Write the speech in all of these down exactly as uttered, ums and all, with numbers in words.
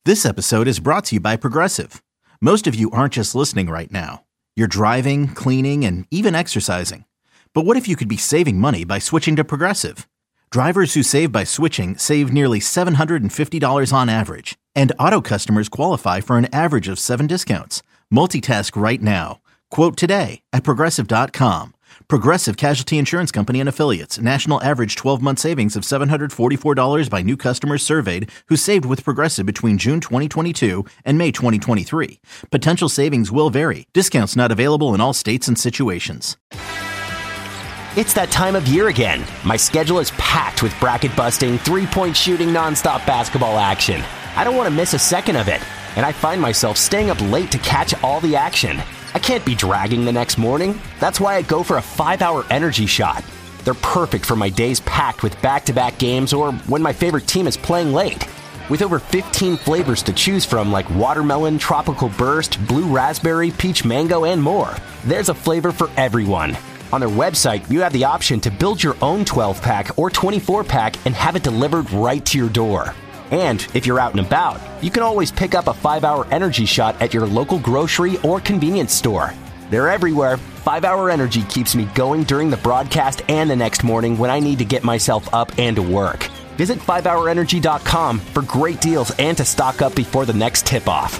This episode is brought to you by Progressive. Most of you aren't just listening right now. You're driving, cleaning, and even exercising. But what if you could be saving money by switching to Progressive? Drivers who save by switching save nearly seven hundred fifty dollars on average. And auto customers qualify for an average of seven discounts. Multitask right now. Quote today at Progressive dot com. Progressive Casualty Insurance Company and Affiliates. National average twelve-month savings of seven hundred forty-four dollars by new customers surveyed who saved with Progressive between June twenty twenty-two and May twenty twenty-three. Potential savings will vary. Discounts not available in all states and situations. It's that time of year again. My schedule is packed with bracket-busting, three-point shooting, nonstop basketball action. I don't want to miss a second of it, and I find myself staying up late to catch all the action. I can't be dragging the next morning. That's why I go for a five-hour energy shot. They're perfect for my days packed with back-to-back games or when my favorite team is playing late. With over fifteen flavors to choose from like watermelon, tropical burst, blue raspberry, peach mango, and more, there's a flavor for everyone. On their website, you have the option to build your own twelve-pack or twenty-four-pack and have it delivered right to your door. And if you're out and about, you can always pick up a five-hour energy shot at your local grocery or convenience store. They're everywhere. five-hour Energy keeps me going during the broadcast and the next morning when I need to get myself up and to work. Visit five hour energy dot com for great deals and to stock up before the next tip-off.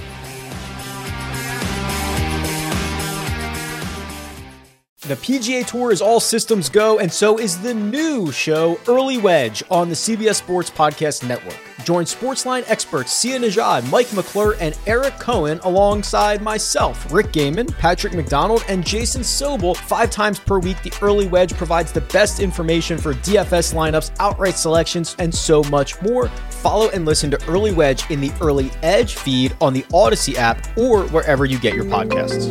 The P G A Tour is all systems go, and so is the new show, Early Wedge, on the C B S Sports Podcast Network. Join Sportsline experts Sia Nejad, Mike McClure, and Eric Cohen alongside myself, Rick Gaiman, Patrick McDonald, and Jason Sobel. Five times per week, the Early Wedge provides the best information for D F S lineups, outright selections, and so much more. Follow and listen to Early Wedge in the Early Edge feed on the Odyssey app or wherever you get your podcasts.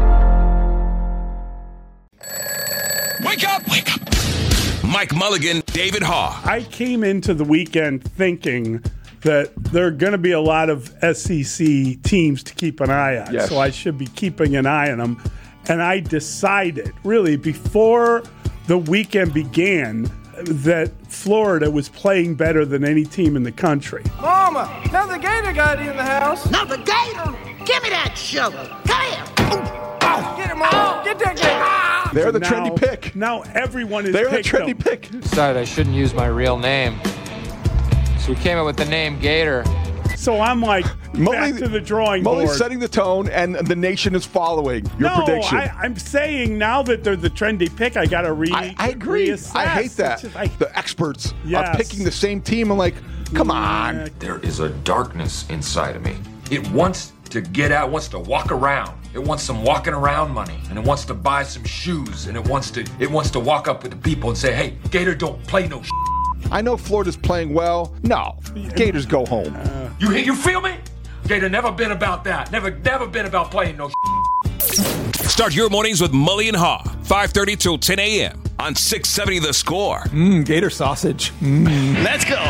Wake up! Wake up! Mike Mulligan, David Haugh. I came into the weekend thinking that there are going to be a lot of S E C teams to keep an eye on, yes. So I should be keeping an eye on them. And I decided, really, before the weekend began, that Florida was playing better than any team in the country. Mama, now the Gator got in the house. Now the Gator? Give me that shovel. Come here. Oh, get him, Mom. Get that Gator. They're the now, trendy pick. Now everyone is They're the trendy them. pick. Decided I shouldn't use my real name. So we came up with the name Gator. So I'm like, Mully, back to the drawing Mully's board. setting the tone, and the nation is following your no, prediction. I, I'm saying now that they're the trendy pick, I got to re. I, I agree. Reassess. I hate that. Just, I, the experts yes. are picking the same team. I'm like, come on. There is a darkness inside of me. It wants to get out, wants to walk around. It wants some walking around money, and it wants to buy some shoes, and it wants to it wants to walk up with the people and say, hey, Gator don't play no shit. I know Florida's playing well. No, Gators go home. Uh, you you feel me? Gator never been about that. Never never been about playing no shit. Start your mornings with Mully and Haugh, five thirty till ten a.m. on six seventy The Score. Mmm, Gator sausage. Mm. Let's go.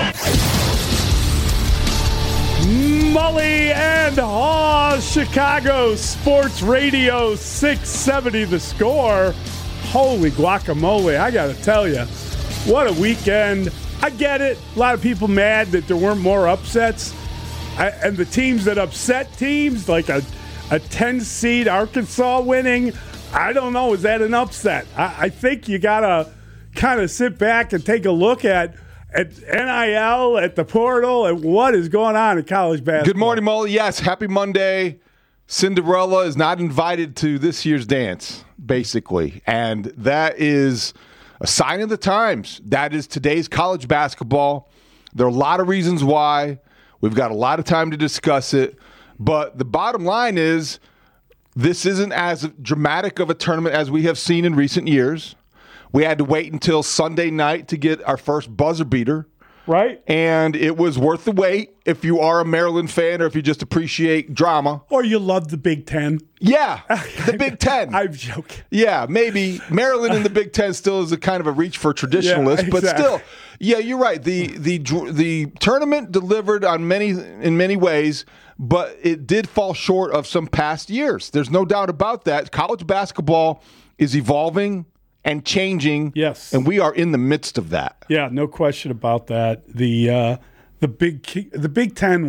Mully and Haugh, Chicago Sports Radio, six seventy The Score. Holy guacamole, I got to tell you, what a weekend. I get it. A lot of people mad that there weren't more upsets. I, and the teams that upset teams, like a, a ten-seed Arkansas winning, I don't know, is that an upset? I, I think you got to kind of sit back and take a look at at N I L, at the portal, and what is going on in college basketball. Good morning, Mully. Yes, happy Monday. Cinderella is not invited to this year's dance, basically. And that is a sign of the times. That is today's college basketball. There are a lot of reasons why. We've got a lot of time to discuss it. But the bottom line is this isn't as dramatic of a tournament as we have seen in recent years. We had to wait until Sunday night to get our first buzzer beater. Right. And it was worth the wait if you are a Maryland fan or if you just appreciate drama. Or you love the Big Ten. Yeah, the Big Ten. I'm joking. Yeah, maybe Maryland in the Big Ten still is a kind of a reach for traditionalists, yeah, exactly. But still, yeah, you're right. The the the tournament delivered on many in many ways, but it did fall short of some past years. There's no doubt about that. College basketball is evolving and changing. Yes. And we are in the midst of that. Yeah, no question about that. The uh, the Big the Big Ten went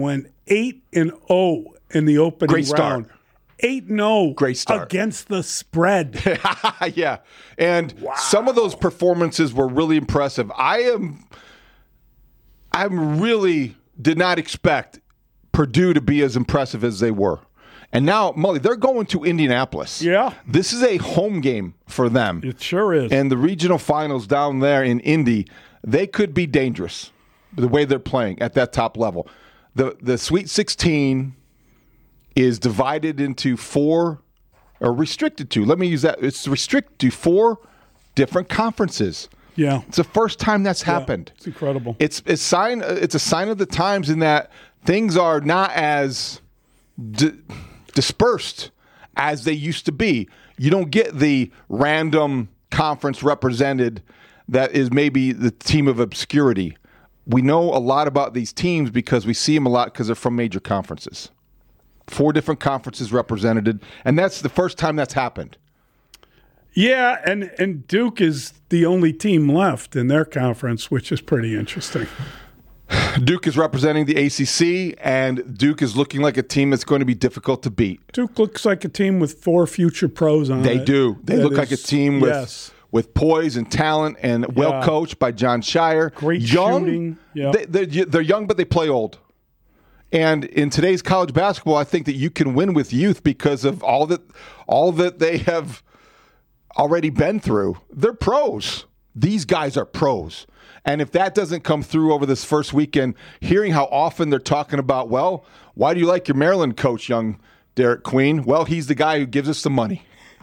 eight and oh in the opening Great round. start. eight and oh Great start. against the spread. Yeah. And wow. Some of those performances were really impressive. I am I really did not expect Purdue to be as impressive as they were. And now, Mully, they're going to Indianapolis. Yeah. This is a home game for them. It sure is. And the regional finals down there in Indy, they could be dangerous the way they're playing at that top level. The the Sweet sixteen is divided into four, or restricted to, let me use that, it's restricted to four different conferences. Yeah. It's the first time that's happened. Yeah, it's incredible. It's it's sign it's a sign of the times in that things are not as di- dispersed as they used to be. You don't get the random conference represented that is maybe the team of obscurity. We know a lot about these teams because we see them a lot because they're from major conferences. Four different conferences represented, and that's the first time that's happened. Yeah, and, and Duke is the only team left in their conference, which is pretty interesting. Duke is representing the A C C, and Duke is looking like a team that's going to be difficult to beat. Duke looks like a team with four future pros on they it. They do. They that look is, like a team with yes. with poise and talent, and well yeah. coached by John Shire. Great young, shooting. Yep. They, they're, they're young, but they play old. And in today's college basketball, I think that you can win with youth because of all that all that they have already been through. They're pros. These guys are pros. And if that doesn't come through over this first weekend, hearing how often they're talking about, well, why do you like your Maryland coach, young Derek Queen? Well, he's the guy who gives us the money.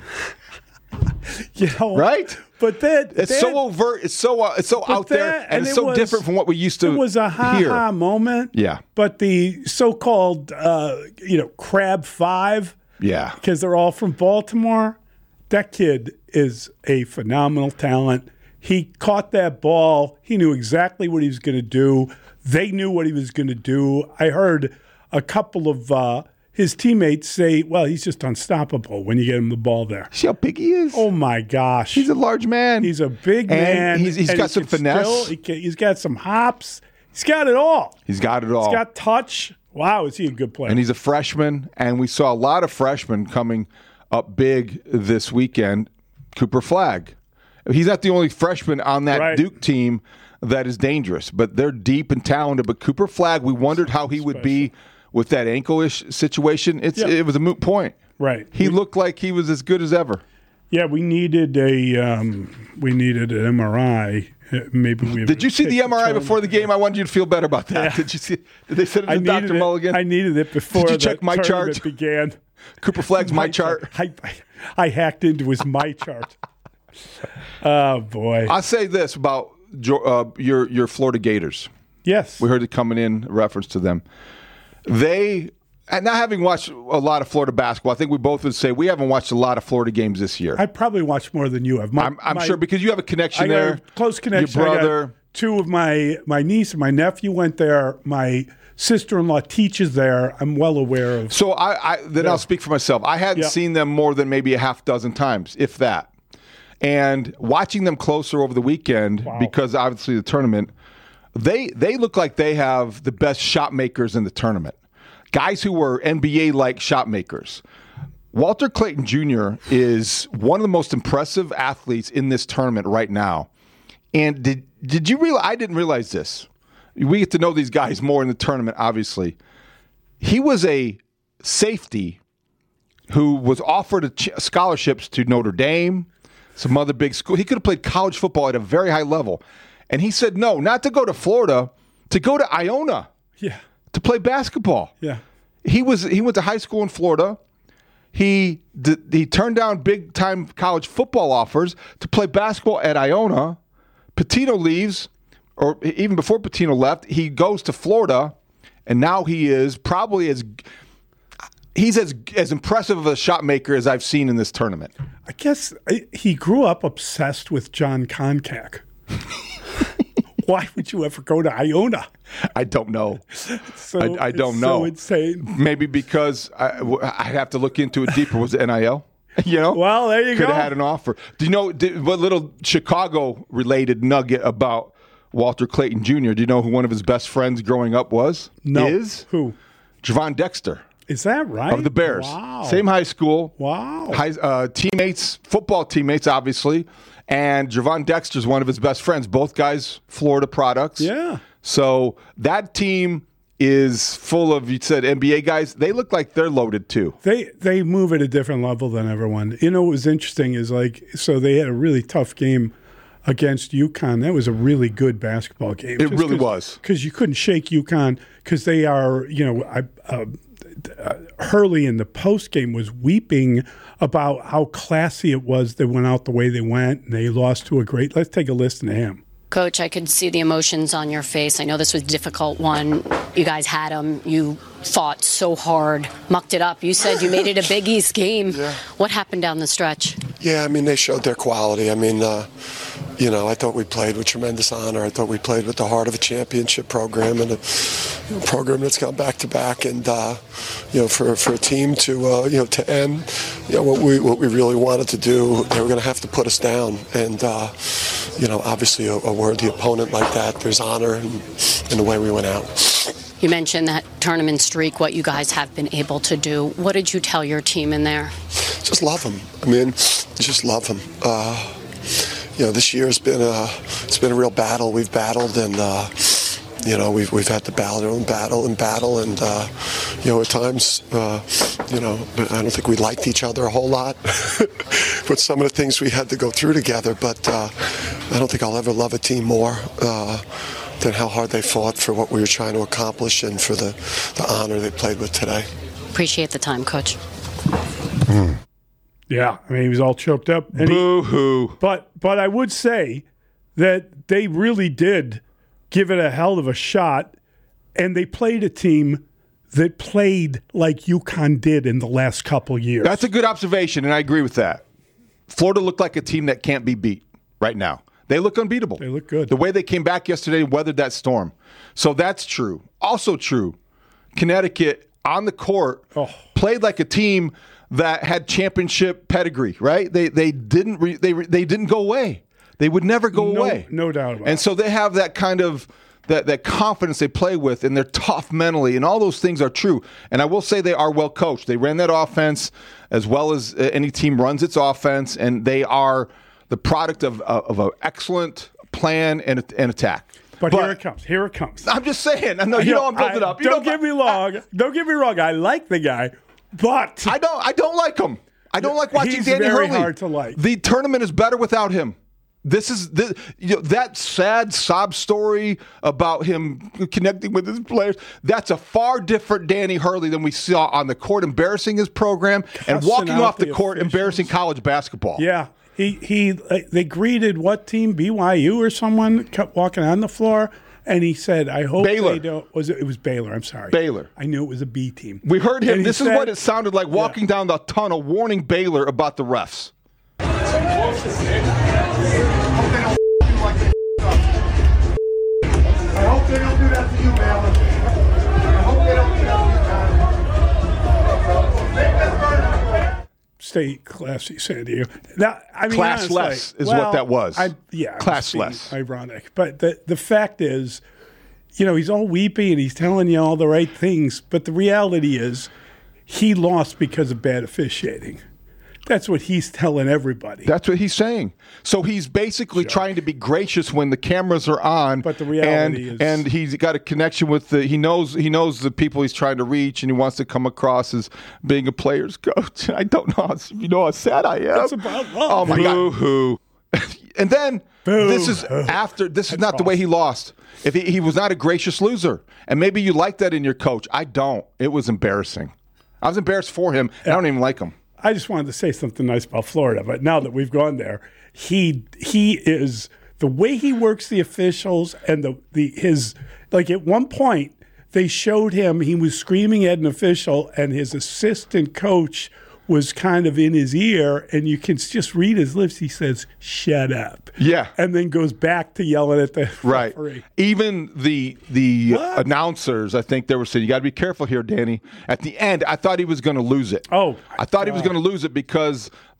You know, right? But that it's that, so overt. It's so uh, it's so out that, there, and, and it's it so was, different from what we used to. It was a ha hear. ha moment. Yeah. But the so-called uh, you know Crab Five. Yeah. Because they're all from Baltimore. That kid is a phenomenal talent. He caught that ball. He knew exactly what he was going to do. They knew what he was going to do. I heard a couple of uh, his teammates say, well, he's just unstoppable when you get him the ball there. See how big he is? Oh, my gosh. He's a large man. He's a big and man. He's, he's and got he some finesse. Still, he can, he's got some hops. He's got it all. He's got it all. He's got touch. Wow, is he a good player? And he's a freshman, and we saw a lot of freshmen coming up big this weekend. Cooper Flagg. He's not the only freshman on that right. Duke team that is dangerous, but they're deep and talented. But Cooper Flagg, we wondered how he would be with that ankle-ish situation. It's yeah. It was a moot point. Right. He we, looked like he was as good as ever. Yeah, we needed a um, we needed an M R I. Maybe we did you see the M R I before the game? I wanted you to feel better about that. Yeah. Did you see? Did they send it to Doctor Mulligan? I needed it before. Did you check the my chart? Began. Cooper Flagg's my, my chart. chart. I, I hacked into his my chart. Oh boy! I'll say this about uh, your your Florida Gators. Yes, we heard it coming in reference to them. They, and not having watched a lot of Florida basketball, I think we both would say we haven't watched a lot of Florida games this year. I probably watched more than you have. My, I'm, I'm my, sure because you have a connection I there, got a close connection. Your brother, two of my my niece and my nephew went there. My sister-in-law teaches there. I'm well aware of. So I, I then yeah. I'll speak for myself. I hadn't yep. seen them more than maybe a half dozen times, if that. And watching them closer over the weekend, wow. because obviously the tournament, they they look like they have the best shot makers in the tournament. Guys who were N B A-like shot makers. Walter Clayton Junior is one of the most impressive athletes in this tournament right now. And did did you realize? I didn't realize this. We get to know these guys more in the tournament, obviously. He was a safety who was offered a scholarships to Notre Dame, some other big school. He could have played college football at a very high level. And he said no, not to go to Florida, to go to Iona. Yeah. To play basketball. Yeah. He was he went to high school in Florida. He did, he turned down big time college football offers to play basketball at Iona. Pitino leaves, or even before Pitino left, he goes to Florida, and now he is probably as he's as as impressive of a shot maker as I've seen in this tournament. I guess he grew up obsessed with John Koncak. Why would you ever go to Iona? I don't know. So I, I don't know. So insane. Maybe because I I have to look into it deeper. Was it N I L? You know? Well, there you Could go. Could have had an offer. Do you know did, what little Chicago-related nugget about Walter Clayton Junior? Do you know who one of his best friends growing up was? No. Is? Who? Javon Dexter. Is that right? Of the Bears. Wow. Same high school. Wow. High, uh, teammates, football teammates, obviously. And Javon Dexter is one of his best friends. Both guys, Florida products. Yeah. So that team is full of, you said, N B A guys. They look like they're loaded too. They they move at a different level than everyone. You know what was interesting is like, so they had a really tough game against UConn. That was a really good basketball game. It really was. Because you couldn't shake UConn because they are, you know, I, uh, uh, Hurley in the post game was weeping about how classy it was they went out the way they went and they lost to a great. Let's take a listen to him. Coach, I could see the emotions on your face. I know this was a difficult one. You guys had them. You fought so hard, mucked it up. You said you made it a Big East game. Yeah. What happened down the stretch? Yeah, I mean, they showed their quality. I mean, uh, you know, I thought we played with tremendous honor. I thought we played with the heart of a championship program and a you know, program that's gone back to back. And uh, you know, for for a team to uh, you know to end, you know, what we what we really wanted to do, they were going to have to put us down. And uh, you know, obviously, a, a worthy opponent like that, there's honor in, in the way we went out. You mentioned that tournament streak, what you guys have been able to do. What did you tell your team in there? Just love them. I mean, just love them. Uh, you know, this year has been a it's been a real battle. We've battled, and uh, you know, we've we've had to battle and battle and battle, and uh, you know, at times, uh, you know, I don't think we liked each other a whole lot with some of the things we had to go through together. But uh, I don't think I'll ever love a team more uh, than how hard they fought for what we were trying to accomplish and for the, the honor they played with today. Appreciate the time, Coach. Mm. Yeah, I mean, he was all choked up. Boo-hoo. But, but I would say that they really did give it a hell of a shot, and they played a team that played like UConn did in the last couple years. That's a good observation, and I agree with that. Florida looked like a team that can't be beat right now. They look unbeatable. They look good. The way they came back yesterday and weathered that storm. So that's true. Also true, Connecticut on the court oh. played like a team that had championship pedigree, right? They they didn't re, they they didn't go away. They would never go no, away. No doubt about it. And so they have that kind of that that confidence they play with, and they're tough mentally, and all those things are true. And I will say they are well coached. They ran that offense as well as any team runs its offense, and they are the product of of an excellent plan and, and attack. But, but here it comes. Here it comes. I'm just saying. I know you know I'm building I, up. You don't know, get me wrong. I, don't get me wrong. I like the guy, but I don't. I don't like him. I don't like watching he's Danny very Hurley. Hard to like. The tournament is better without him. This is this, you know, that sad sob story about him connecting with his players. That's a far different Danny Hurley than we saw on the court, embarrassing his program Cussing and walking off the, the court, officials. embarrassing college basketball. Yeah. He he. Uh, they greeted what team? B Y U or someone kept walking on the floor, and he said, "I hope Baylor. they don't." Was it? It was Baylor. I'm sorry, Baylor. I knew it was a B team. We heard him. And This said, is what it sounded like walking yeah. down the tunnel, warning Baylor about the refs. I hope they don't do that to you, Baylor. I hope they don't do that to you, Stay classy, San Diego. Now, I mean, Classless honestly, is well, what that was. I, yeah, classless. Ironic, but the the fact is, you know, he's all weepy and he's telling you all the right things, but the reality is, he lost because of bad officiating. That's what he's telling everybody. That's what he's saying. So he's basically sure. trying to be gracious when the cameras are on. But the reality and, is, and he's got a connection with the. He knows he knows the people he's trying to reach, and he wants to come across as being a player's coach. I don't know. How, you know how sad I am. It's about love. Oh my Boo-hoo. God. And then Boo-hoo. this is after. This is That's not awesome. The way he lost. If he, he was not a gracious loser, and maybe you like that in your coach. I don't. It was embarrassing. I was embarrassed for him. Yeah. I don't even like him. I just wanted to say something nice about Florida, but now that we've gone there, he he is the way he works the officials and the, the his like at one point they showed him he was screaming at an official and his assistant coach was kind of in his ear, and you can just read his lips. He says, "Shut up." Yeah, and then goes back to yelling at the right. referee. Even the the what? announcers, I think they were saying, "You got to be careful here, Danny." At the end, I thought he was going to lose it. Oh, I thought God. he was going to lose it because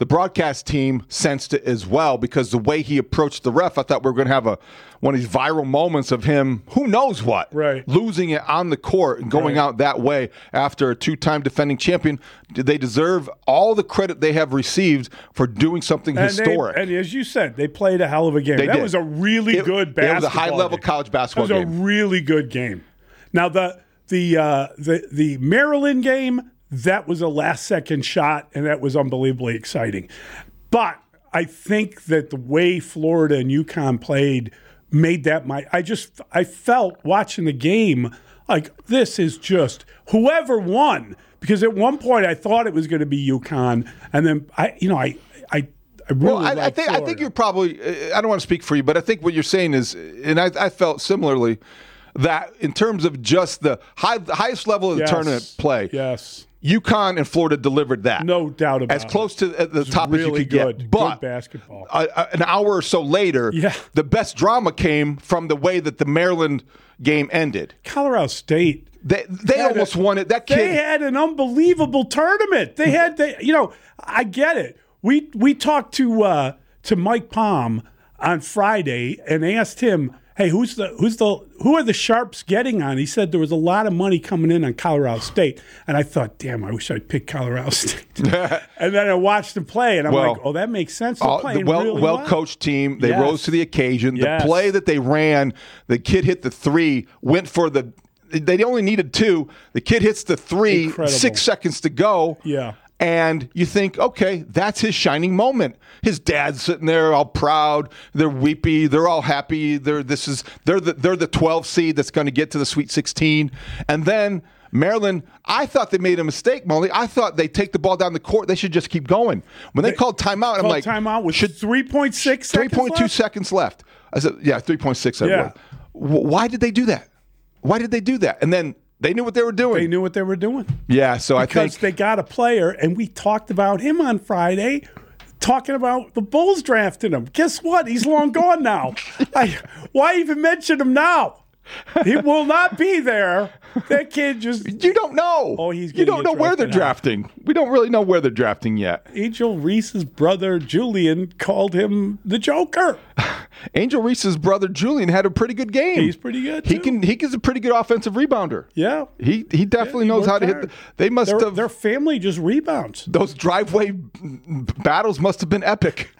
the broadcast team sensed it as well because the way he approached the ref, I thought we were going to have a one of these viral moments of him, who knows what, right. losing it on the court and going right. out that way after a two-time defending champion. They deserve all the credit they have received for doing something and historic. They, and as you said, they played a hell of a game. They that did. was a really it, good basketball It was a high-level game. college basketball game. It was game. a really good game. Now, the the uh, the the Maryland game, that was a last-second shot, and that was unbelievably exciting. But I think that the way Florida and UConn played made that my – I just – I felt watching the game like this is just – whoever won, because at one point I thought it was going to be UConn, and then I – you know, I – I I really well, I, I think Florida. I think you're probably – I don't want to speak for you, but I think what you're saying is – and I, I felt similarly that in terms of just the high, the highest level of the yes. tournament play – yes. UConn and Florida delivered that. No doubt about it. it. As close to the top really as you could good. get. But good basketball. A, a, an hour or so later, yeah. the best drama came from the way that the Maryland game ended. Colorado State. They they almost a, won it. That kid. They had an unbelievable tournament. They had, they, you know, I get it. We we talked to uh, to Mike Palm on Friday and asked him, hey, who's the who's the who are the Sharps getting on? He said there was a lot of money coming in on Colorado State, and I thought, damn, I wish I'd picked Colorado State. And then I watched them play, and I'm well, like, oh, that makes sense. They're uh, playing the well, really well well coached team. They yes. rose to the occasion. Yes. The play that they ran, the kid hit the three, went for the. They only needed two. The kid hits the three, Incredible. six seconds to go. Yeah. And you think, okay, that's his shining moment. His dad's sitting there, all proud. They're weepy. They're all happy. They're this is they're the they're the twelve seed that's going to get to the Sweet sixteen. And then Maryland, I thought they made a mistake, Molly. I thought they take the ball down the court. They should just keep going. When they, they called timeout, I'm like, timeout with should three point six, three point two seconds left. I said, yeah, three point six. Yeah. Why did they do that? Why did they do that? And then. They knew what they were doing. They knew what they were doing. Yeah, so because I think. Because they got a player, and we talked about him on Friday, talking about the Bulls drafting him. Guess what? He's long gone now. I, why even mention him now? He will not be there. That kid just. You don't know. Oh, he's You don't know where they're now. drafting. We don't really know where they're drafting yet. Angel Reese's brother, Julian, called him the Joker. Angel Reese's brother Julian had a pretty good game. He's pretty good. He too. can. He is a pretty good offensive rebounder. Yeah, he he definitely yeah, he knows how to hard. hit. The, they must their, have. Their family just rebounds. Those driveway battles must have been epic.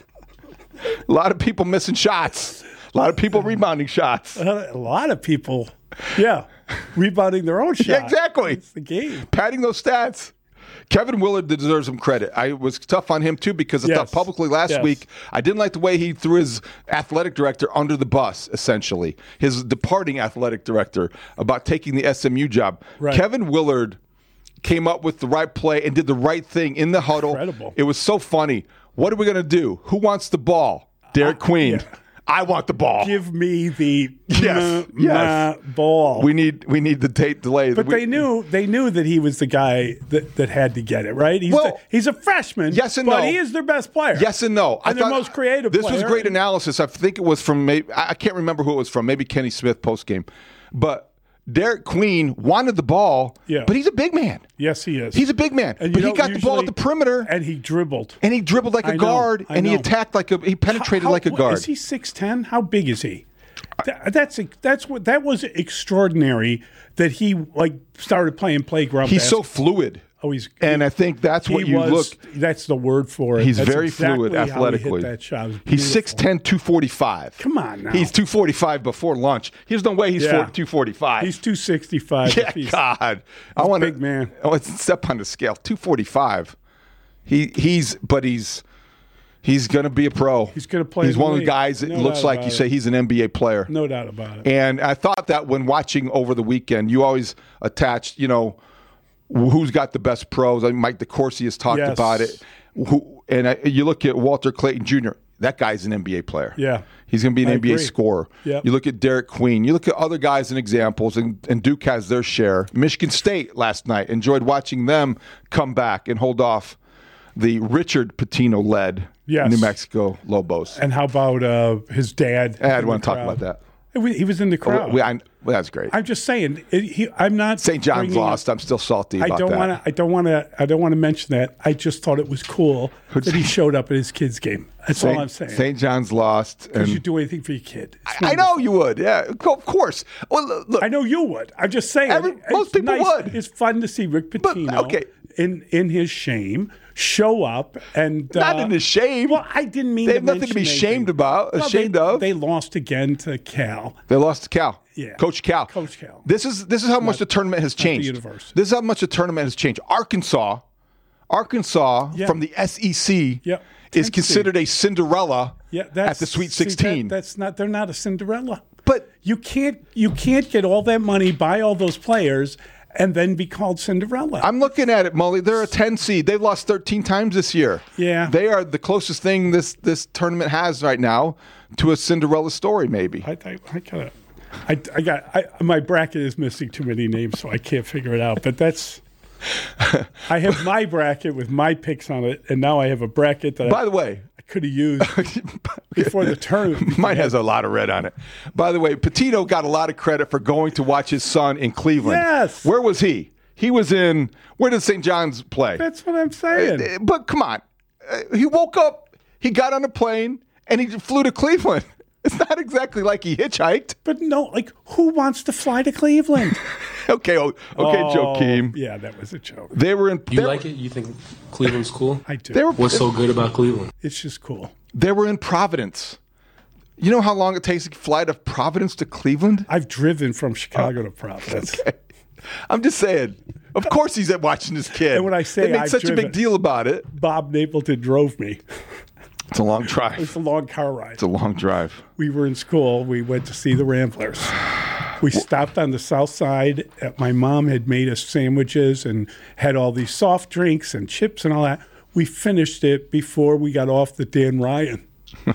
A lot of people missing shots. A lot of people rebounding shots. Uh, a lot of people, yeah, rebounding their own shot. Yeah, exactly. It's the game. Padding those stats. Kevin Willard deserves some credit. I was tough on him, too, because I yes. thought publicly last yes. week, I didn't like the way he threw his athletic director under the bus, essentially, his departing athletic director, about taking the S M U job. Right. Kevin Willard came up with the right play and did the right thing in the huddle. Incredible. It was so funny. What are we going to do? Who wants the ball? Derek uh, Queen. Yeah. I want the ball. Give me the yes, m- yes. m- ball. We need we need the tape delay. But we, they knew they knew that he was the guy that, that had to get it, right? He's well, the, he's a freshman. Yes and but no. he is their best player. Yes and no. And I their thought, most creative This player. was great analysis. I think it was from maybe I can't remember who it was from. Maybe Kenny Smith post game, but. Derek Queen wanted the ball, yeah. but he's a big man. Yes, he is. He's a big man. And but he got usually, the ball at the perimeter. And he dribbled. And he dribbled like a I guard. know, I and he know. attacked like a – he penetrated how, how, like a guard. Is he six ten? How big is he? That, that's that's what that was extraordinary that he like started playing playground He's basketball. so fluid. Oh, he's and I think that's what he you was, look. That's the word for it. He's that's very exactly fluid athletically. How he hit that shot. He's six ten, two forty-five. Come on now. He's two forty-five before lunch. There's no way he's yeah. two forty-five. He's two sixty-five. Yeah, he's, God. I want big man. Oh, let's step on the scale. two forty-five. He he's but he's he's going to be a pro. He's going to play. He's one of the league. guys that no looks like you it. say he's an N B A player. No doubt about it. And I thought that when watching over the weekend, you always attached, you know, who's got the best pros. I mean, Mike DeCourcy has talked yes. about it. Who, and I, you look at Walter Clayton Junior That guy's an N B A player. Yeah. He's going to be an I N B A agree. scorer. Yep. You look at Derek Queen. You look at other guys and examples, and, and Duke has their share. Michigan State last night. Enjoyed watching them come back and hold off the Richard Pitino-led yes. New Mexico Lobos. And how about uh, his dad? I don't want to talk about that. He was in the crowd. Oh, we, I, well, that's great. I'm just saying. It, he, I'm not. Saint John's bringing, lost. I'm still salty about I don't that. want to. I don't want to. I don't want to mention that. I just thought it was cool that he showed up at his kid's game. That's Saint, all I'm saying. Saint John's lost. Because you do anything for your kid. I, I know you would. Yeah, of course. Well, look, I know you would. I'm just saying. Every, most people nice. would. It's fun to see Rick Pitino but, okay. in in his shame show up and not uh, in his shame. Well, I didn't mean they to have nothing to be anything. shamed about. Well, ashamed they, of. They lost again to Cal. They lost to Cal. Yeah, Coach Cal. Coach Cal. This is this is how Not, much the tournament has changed. The university. This is how much the tournament has changed. Arkansas, Arkansas yeah. from the S E C yeah. is considered a Cinderella yeah, at the Sweet sixteen. See, that, that's not. They're not a Cinderella. But you can't you can't get all that money, buy all those players, and then be called Cinderella. I'm looking at it, Mully. They're a ten seed. They've lost thirteen times this year. Yeah. They are the closest thing this this tournament has right now to a Cinderella story, maybe. I, I, I got it. I, I got I, my bracket is missing too many names, so I can't figure it out. But that's I have my bracket with my picks on it, and now I have a bracket that By I, the way, I could have used before the tournament. Mine has a lot of red on it. By the way, Pitino got a lot of credit for going to watch his son in Cleveland. Yes. Where was he? He was in, where did Saint John's play? That's what I'm saying. But come on. He woke up, he got on a plane, and he flew to Cleveland. It's not exactly like he hitchhiked. But no, like, who wants to fly to Cleveland? okay, oh, okay, oh, Joakim. Yeah, that was a joke. They were in. You like it? You think Cleveland's cool? I do. They were, What's so good about Cleveland? It's just cool. They were in Providence. You know how long it takes to fly to Providence to Cleveland? I've driven from Chicago oh, to Providence. Okay. I'm just saying. Of course he's watching his kid. And when I say they made I've such driven, a big deal about it. Bob Napleton drove me. It's a long drive. It's a long car ride. It's a long drive. We were in school. We went to see the Ramblers. We stopped on the south side. My mom had made us sandwiches and had all these soft drinks and chips and all that. We finished it before we got off the Dan Ryan.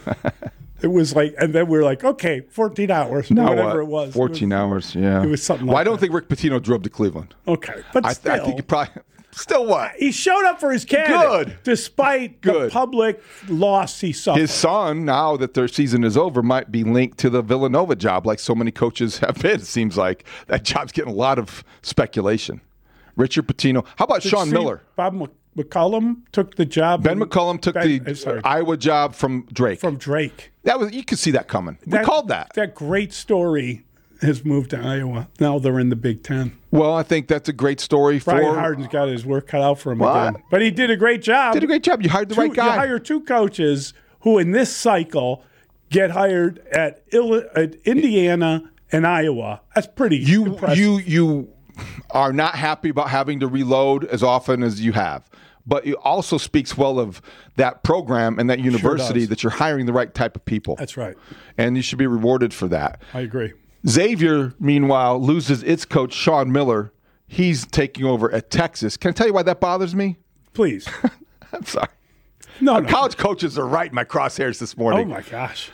It was like, and then we were like, okay, fourteen hours, now whatever what? it was. fourteen it was, hours, yeah. It was something like Well, I don't that. think Rick Pitino drove to Cleveland. Okay, but I, still. I think he probably, still what? He showed up for his kid. Good. Despite Good. the public loss he suffered. His son, now that their season is over, might be linked to the Villanova job like so many coaches have been. It seems like that job's getting a lot of speculation. Richard Pitino. How about Did Sean you see Miller? Bob McCullum took the job. Ben McCullum took Ben, the sorry, Iowa job from Drake. from Drake. That was you could see that coming. We That- called that. That great story has moved to Iowa. Now they're in the Big Ten. Well, I think that's a great story for. Brian Harden's got his work cut out for him What? again. But he did a great job. Did a great job. You hired the two, right guy. You hire two coaches who, in this cycle, get hired at, Ill- at Indiana and Iowa. That's pretty You impressive. you you are not happy about having to reload as often as you have. But it also speaks well of that program and that university does. that you're hiring the right type of people. That's right. And you should be rewarded for that. I agree. Xavier, meanwhile, loses its coach, Sean Miller. He's taking over at Texas. Can I tell you why that bothers me? Please. I'm sorry. No, Our no. college coaches are right in my crosshairs this Oh, morning. my gosh.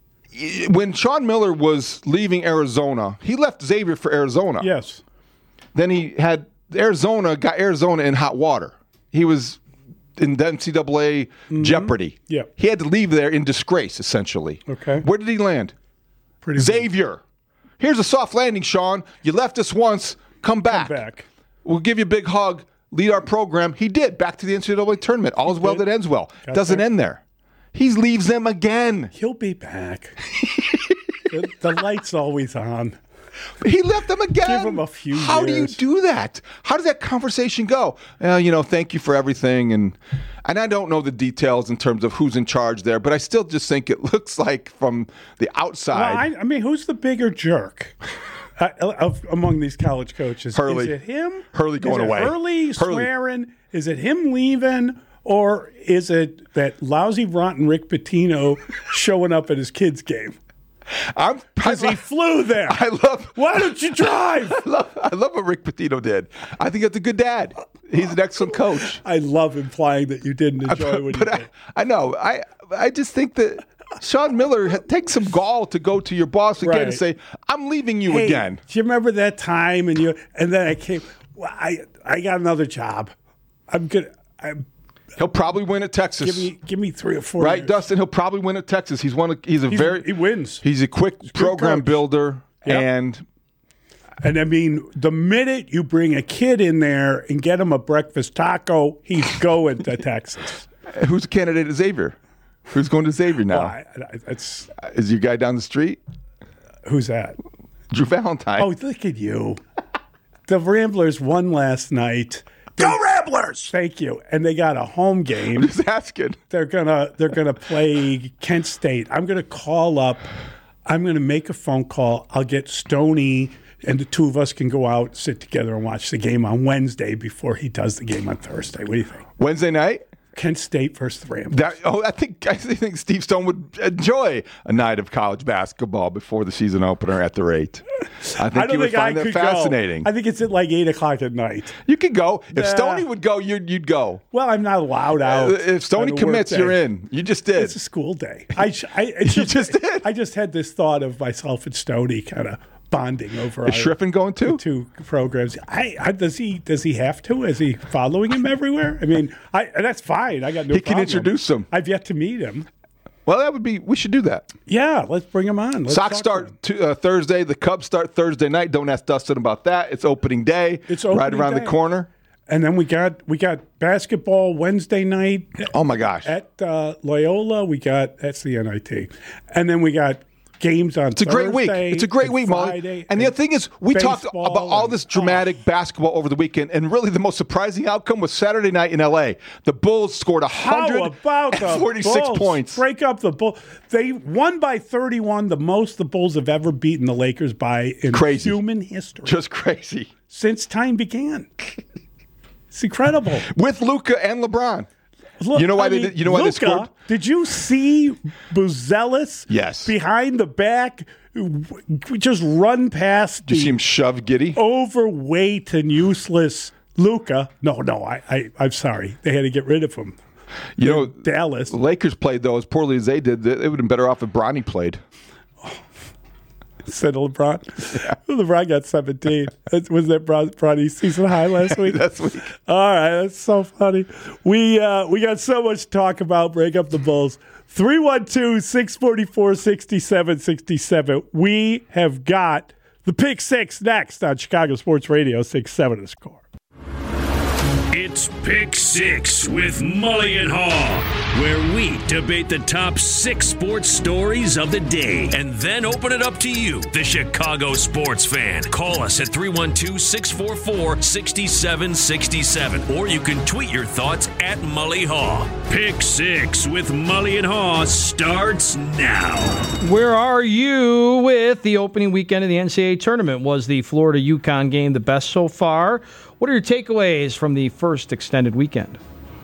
When Sean Miller was leaving Arizona, he left Xavier for Arizona. Yes. Then he had Arizona, got Arizona in hot water. He was in the N C double A Mm-hmm. jeopardy. Yeah. He had to leave there in disgrace, essentially. Okay. Where did he land? Pretty Xavier. Here's a soft landing, Sean. You left us once. Come back. Come back. We'll give you a big hug. Lead our program. He did. Back to the N C double A tournament. All's well that ends well. Got Doesn't back. end there. He leaves them again. He'll be back. the, the light's always on. He left them again. Give him a few How years. do you do that? How does that conversation go? Uh, you know, thank you for everything. And and I don't know the details in terms of who's in charge there, but I still just think it looks like from the outside. Well, I, I mean, who's the bigger jerk uh, of, among these college coaches? Hurley. Is it him? Hurley going is it away. Hurley Hurley. swearing? Is it him leaving? Or is it that lousy, rotten Rick Pitino showing up at his kid's game? I'm Because he flew there. I love. Why don't you drive? I love. I love what Rick Pitino did. I think that's a good dad. He's an excellent coach. I love implying that you didn't enjoy what he but I, did. I know. I I just think that Sean Miller ha- takes some gall to go to your boss again Right. and say, "I'm leaving you Hey, again." do you remember that time? And you and then I came. Well, I I got another job. I'm good. I'm He'll probably win at Texas. Give me, give me three or four. Right, years. Dustin. He'll probably win at Texas. He's one. Of, he's a He's, very. He wins. He's a quick He's a program coach. builder, Yep. and and I mean, the minute you bring a kid in there and get him a breakfast taco, he's going to Texas. Who's a candidate at Xavier? Who's going to Xavier now? Well, I, I, that's Is your guy down the street? Who's that? Drew Valentine. Oh, look at you. The Ramblers won last night. Go Ramblers! Thank you. And they got a home game. I'm just asking. They're gonna they're gonna play Kent State. I'm gonna call up. I'm gonna make a phone call. I'll get Stoney, and the two of us can go out, sit together, and watch the game on Wednesday before he does the game on Thursday. What do you think? Wednesday night? Kent State versus the Ramblers. That, oh, I think I think Steve Stone would enjoy a night of college basketball before the season opener at the rate. I think I don't he would think I find that could fascinating. Go. I think it's at like eight o'clock at night. You could go if Nah. Stoney would go. You'd you'd go. Well, I'm not allowed out. Uh, if Stoney on a commits, work you're day. in. You just did. It's a school day. I, sh- I it's You just, just did. I just had this thought of myself and Stoney kind of bonding over Is our- Shriffen going too? the two programs. I, I does he does he have to? Is he following him everywhere? I mean, I and that's fine. I got no. He can problem. introduce him. I've yet to meet him. Well, that would be. We should do that. Yeah, let's bring him on. Let's Sox talk to him. start to, uh, Thursday. The Cubs start Thursday night. Don't ask Dustin about that. It's opening day. It's right opening around day. the corner. And then we got we got basketball Wednesday night. Oh my gosh! At uh, Loyola, we got that's the N I T, and then we got games on. It's a great week. It's a great week, Molly. And the other thing is, we talked baseball about all and- this dramatic basketball over the weekend, and really the most surprising outcome was Saturday night in L A. The Bulls scored How about the forty-six Bulls? points. Break up the Bulls. They won by thirty-one, the most the Bulls have ever beaten the Lakers by in Crazy. human history. Just crazy. Since time began. It's incredible. With Luka and LeBron. Look, You know why I they mean, did- you know why they Luka, scored? Did you see Buzelis? Yes. Behind the back, w- just run past Did you see the him shove Giddy? overweight and useless Luka. No, no, I, I, I'm sorry. They had to get rid of him. You know, Dallas. the Lakers played, though, as poorly as they did. They would have been better off if Bronny played. Said LeBron. LeBron got seventeen. That- Was that Bron- Bronny's season high last week? That's week. All right, that's so funny. We uh, we got so much to talk about. Break up the Bulls. three one two, six four four, six seven six seven. We have got the Pick Six next on Chicago Sports Radio six seven The Score. It's Pick Six with Mully and Haw, where we debate the top six sports stories of the day and then open it up to you, the Chicago sports fan. Call us at three one two, six four four, six seven six seven, or you can tweet your thoughts at Mully Haw. Pick Six with Mully and Haw starts now. Where are you with the opening weekend of the N C double A tournament? Was the Florida-UConn game the best so far? What are your takeaways from the first extended weekend?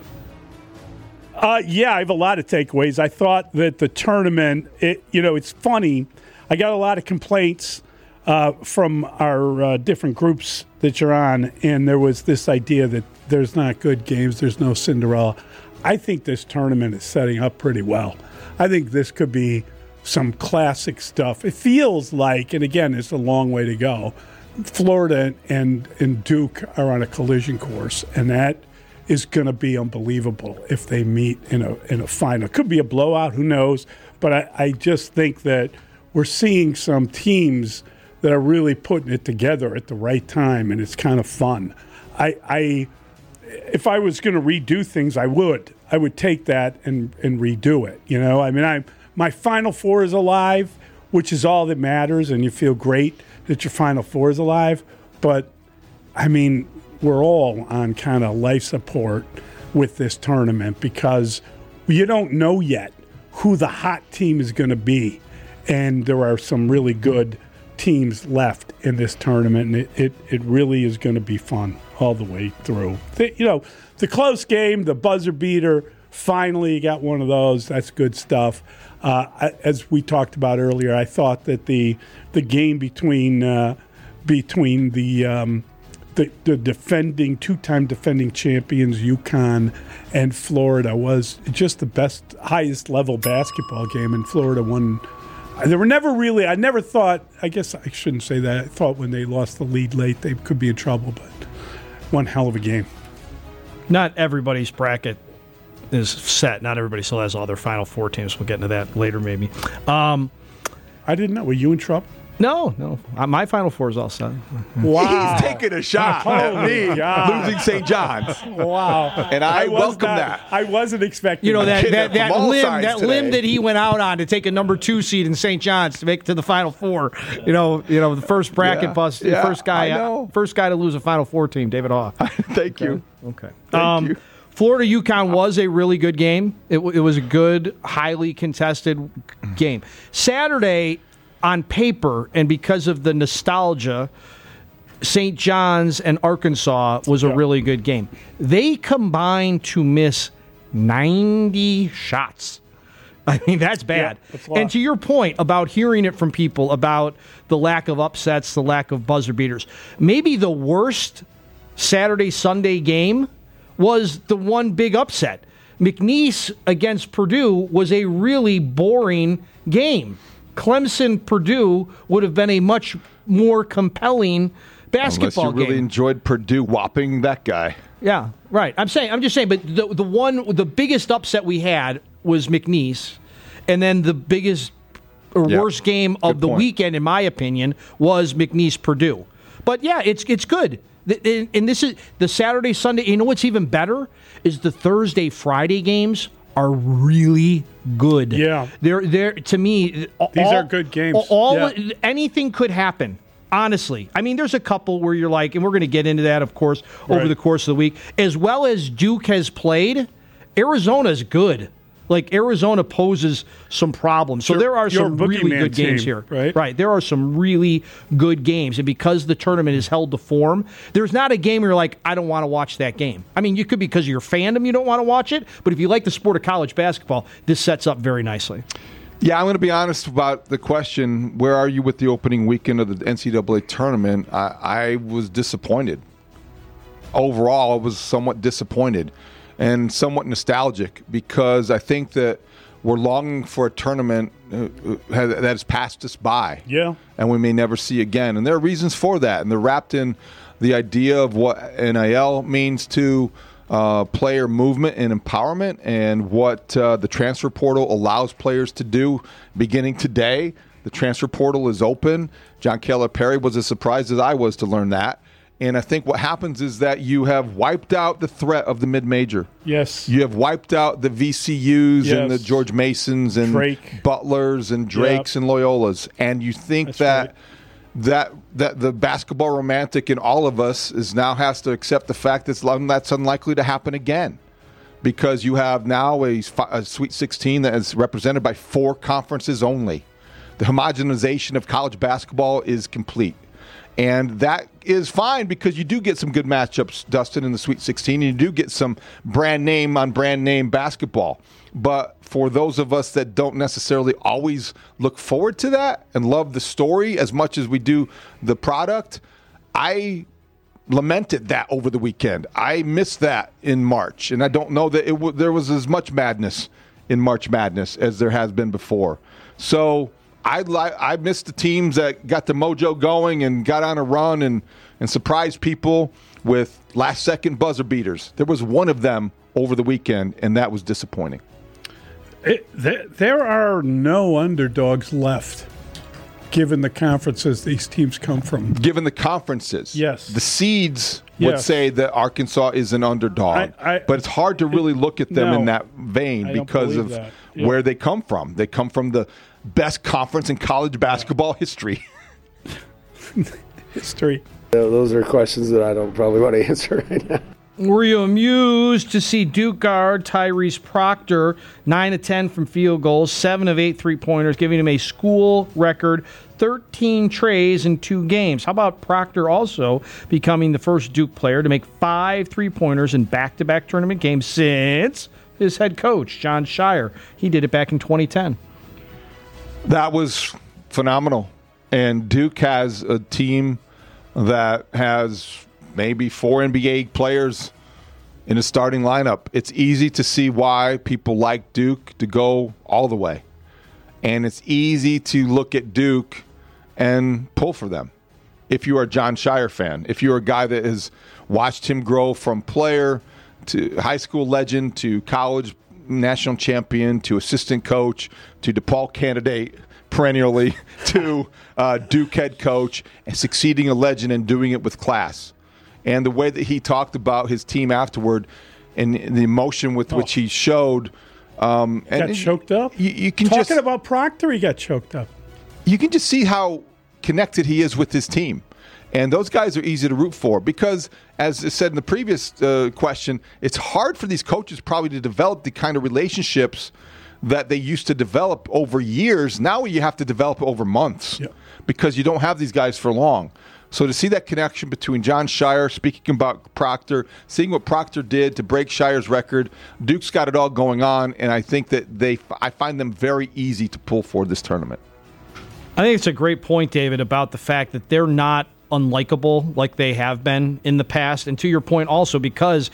Uh, yeah, I have a lot of takeaways. I thought that the tournament, it, you know, it's funny. I got a lot of complaints uh, from our uh, different groups that you're on, and there was this idea that there's not good games, there's no Cinderella. I think this tournament is setting up pretty well. I think this could be some classic stuff. It feels like, and again, it's a long way to go, Florida and, and Duke are on a collision course, and that is going to be unbelievable if they meet in a in a final. It could be a blowout, who knows? But I, I just think that we're seeing some teams that are really putting it together at the right time, and it's kind of fun. I, I if I was going to redo things, I would. I would take that and, and redo it. You know, I mean, I my Final Four is alive, which is all that matters, and you feel great that your Final Four is alive. But, I mean, we're all on kind of life support with this tournament because you don't know yet who the hot team is going to be. And there are some really good teams left in this tournament, and it, it, it really is going to be fun all the way through. The, you know, the close game, the buzzer beater, finally you got one of those. That's good stuff. Uh, as we talked about earlier, I thought that the the game between uh, between the, um, the the defending two-time defending champions UConn and Florida was just the best, highest level basketball game, and Florida won. They were never really. I never thought. I guess I shouldn't say that. I thought when they lost the lead late, they could be in trouble, but one hell of a game. Not everybody's bracket is set. Not everybody still has all their Final Four teams. We'll get into that later, maybe. Um, I didn't know. Were you in trouble? No, no. My Final Four is all set. Wow. He's taking a shot at me God. losing Saint John's. Wow. And I, I was welcome not, that. I wasn't expecting You know, that, Kidding that, from that all limb sides that today. limb that he went out on to take a number two seed in Saint John's to make it to the Final Four. You know, you know the first bracket Yeah. bust, the Yeah, first guy, I know. first guy to lose a Final Four team, David Haw. Thank you. Okay. Thank um, you. Florida UConn was a really good game. It, w- it was a good, highly contested game. Saturday, on paper, and because of the nostalgia, Saint John's and Arkansas was a really good game. They combined to miss ninety shots. I mean, that's bad. Yeah, that's a lot. And to your point about hearing it from people about the lack of upsets, the lack of buzzer beaters, maybe the worst Saturday, Sunday game was the one big upset. McNeese against Purdue was a really boring game. Clemson-Purdue would have been a much more compelling basketball Unless you really game. enjoyed Purdue whopping that guy. Yeah, right. I'm saying, I'm just saying, but the the one, the biggest upset we had was McNeese, and then the biggest or Yep. worst game of Good the point. weekend, in my opinion, was McNeese-Purdue. But yeah, it's it's good. The- And and this is the Saturday, Sunday. You know what's even better is the Thursday, Friday games are really good. Yeah. they're they're to me. These all- are good games. All Yeah. anything could happen. Honestly, I mean, there's a couple where you're like, and we're going to get into that, of course, over Right. the course of the week. As well as Duke has played, Arizona's good. Like, Arizona poses some problems. So Your- there are your some really boogeyman good games team, here. right? Right. There are some really good games. And because the tournament is held to form, there's not a game where you're like, I don't want to watch that game. I mean, you could because of your fandom, you don't want to watch it. But if you like the sport of college basketball, this sets up very nicely. Yeah, I'm going to be honest about the question, where are you with the opening weekend of the N C double A tournament? I, I was disappointed. Overall, I was somewhat disappointed and somewhat nostalgic because I think that we're longing for a tournament uh, uh, that has passed us by. Yeah. And we may never see again. And there are reasons for that. And they're wrapped in the idea of what N I L means to uh, player movement and empowerment and what uh, the transfer portal allows players to do beginning today. The transfer portal is open. John Calipari was as surprised as I was to learn that. And I think what happens is that you have wiped out the threat of the mid-major. Yes. You have wiped out the V C Us and the Yes. George Masons and Drake. Butlers and Drakes Yep. and Loyolas. And you think That's that right. that that the basketball romantic in all of us is now has to accept the fact that that's unlikely to happen again. Because you have now a, fi- a Sweet sixteen that is represented by four conferences only. The homogenization of college basketball is complete. And that is fine because you do get some good matchups, Dustin, in the Sweet sixteen, and you do get some brand name on brand name basketball. But for those of us that don't necessarily always look forward to that and love the story as much as we do the product, I lamented that over the weekend. I missed that in March, and I don't know that it w- there was as much madness in March Madness as there has been before. So I li- I missed the teams that got the mojo going and got on a run and, and surprised people with last-second buzzer beaters. There was one of them over the weekend, and that was disappointing. It, there, there are no underdogs left, given the conferences these teams come from. Given the conferences, Yes. the seeds would Yes. say that Arkansas is an underdog, I- I- but it's hard to really look at them No, in that vein I don't because believe of that. Yeah. where they come from. They come from the best conference in college basketball history. History. Those are questions that I don't probably want to answer right now. Were you amused to see Duke guard Tyrese Proctor, nine of ten from field goals, seven of eight three-pointers, giving him a school record thirteen trays in two games? How about Proctor also becoming the first Duke player to make five three-pointers in back-to-back tournament games since his head coach, John Shire? He did it back in twenty ten. That was phenomenal. And Duke has a team that has maybe four N B A players in a starting lineup. It's easy to see why people like Duke to go all the way. And it's easy to look at Duke and pull for them. If you are a John Shire fan, if you're a guy that has watched him grow from player to high school legend to college national champion to assistant coach to DePaul candidate perennially to uh, Duke head coach and succeeding a legend and doing it with class. And the way that he talked about his team afterward and the emotion with oh. which he showed. Um, and got choked up? You, you can Talking just, about Proctor, he got choked up. You can just see how connected he is with his team. And those guys are easy to root for because, as I said in the previous uh, question, it's hard for these coaches probably to develop the kind of relationships that they used to develop over years. Now you have to develop over months yeah. because you don't have these guys for long. So to see that connection between Jon Scheyer, speaking about Proctor, seeing what Proctor did to break Scheyer's record, Duke's got it all going on, and I think that they, I find them very easy to pull for this tournament. I think it's a great point, David, about the fact that they're not unlikable like they have been in the past. And to your point also, because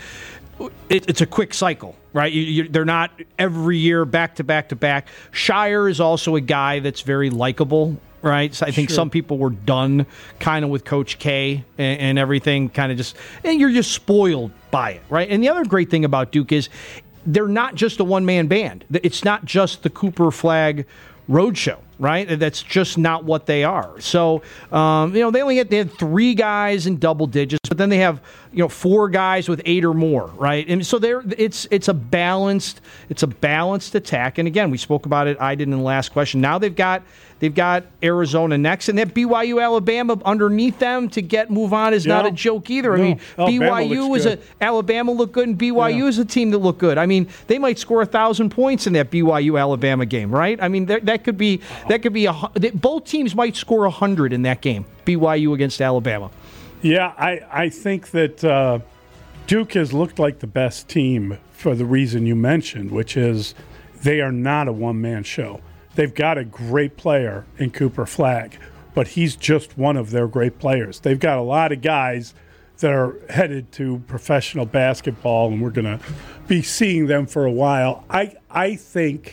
it, it's a quick cycle, right? You, you, they're not every year back to back to back. Scheyer is also a guy that's very likable, right? So I think sure. some people were done kind of with Coach K and, and everything kind of just, and you're just spoiled by it, right? And the other great thing about Duke is they're not just a one-man band. It's not just the Cooper Flag Roadshow, right? That's just not what they are. So, um, you know, they only had, they had three guys in double digits, but then they have, you know, four guys with eight or more, right? And so they're, it's it's a balanced, it's a balanced attack. And again, we spoke about it, I did in the last question. Now they've got they've got Arizona next, and that B Y U Alabama underneath them to get move on is yeah. not a joke either. No. I mean, Alabama B Y U is good. a Alabama looked good, and B Y U yeah. is a team that looked good. I mean, they might score a thousand points in that B Y U Alabama game, right? I mean, that, that could be that could be a both teams might score a hundred in that game. B Y U against Alabama. Yeah, I I think that uh, Duke has looked like the best team for the reason you mentioned, which is they are not a one-man show. They've got a great player in Cooper Flag, but he's just one of their great players. They've got a lot of guys that are headed to professional basketball, and we're going to be seeing them for a while. I I think,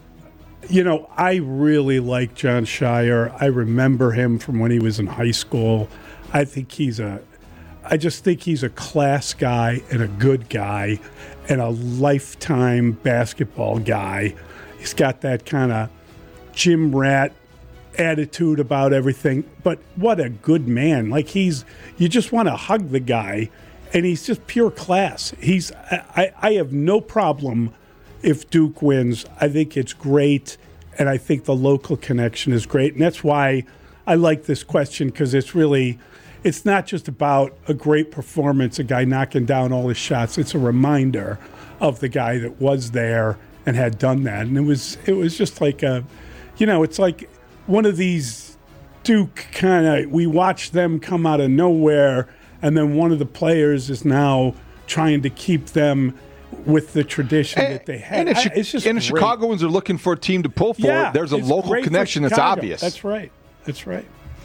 you know, I really like Jon Scheyer. I remember him from when he was in high school. I think he's a I just think he's a class guy and a good guy and a lifetime basketball guy. He's got that kind of gym rat attitude about everything, but what a good man. Like he's, you just want to hug the guy, and he's just pure class. He's, I, I have no problem if Duke wins. I think it's great, and I think the local connection is great, and that's why I like this question, because it's really, it's not just about a great performance, a guy knocking down all his shots. It's a reminder of the guy that was there and had done that. And it was it was just like a, you know, it's like one of these Duke kind of, we watched them come out of nowhere, and then one of the players is now trying to keep them with the tradition and, that they had. And, I, it's just and the great. Chicagoans are looking for a team to pull for. Yeah, There's a local connection that's obvious. That's right. That's right.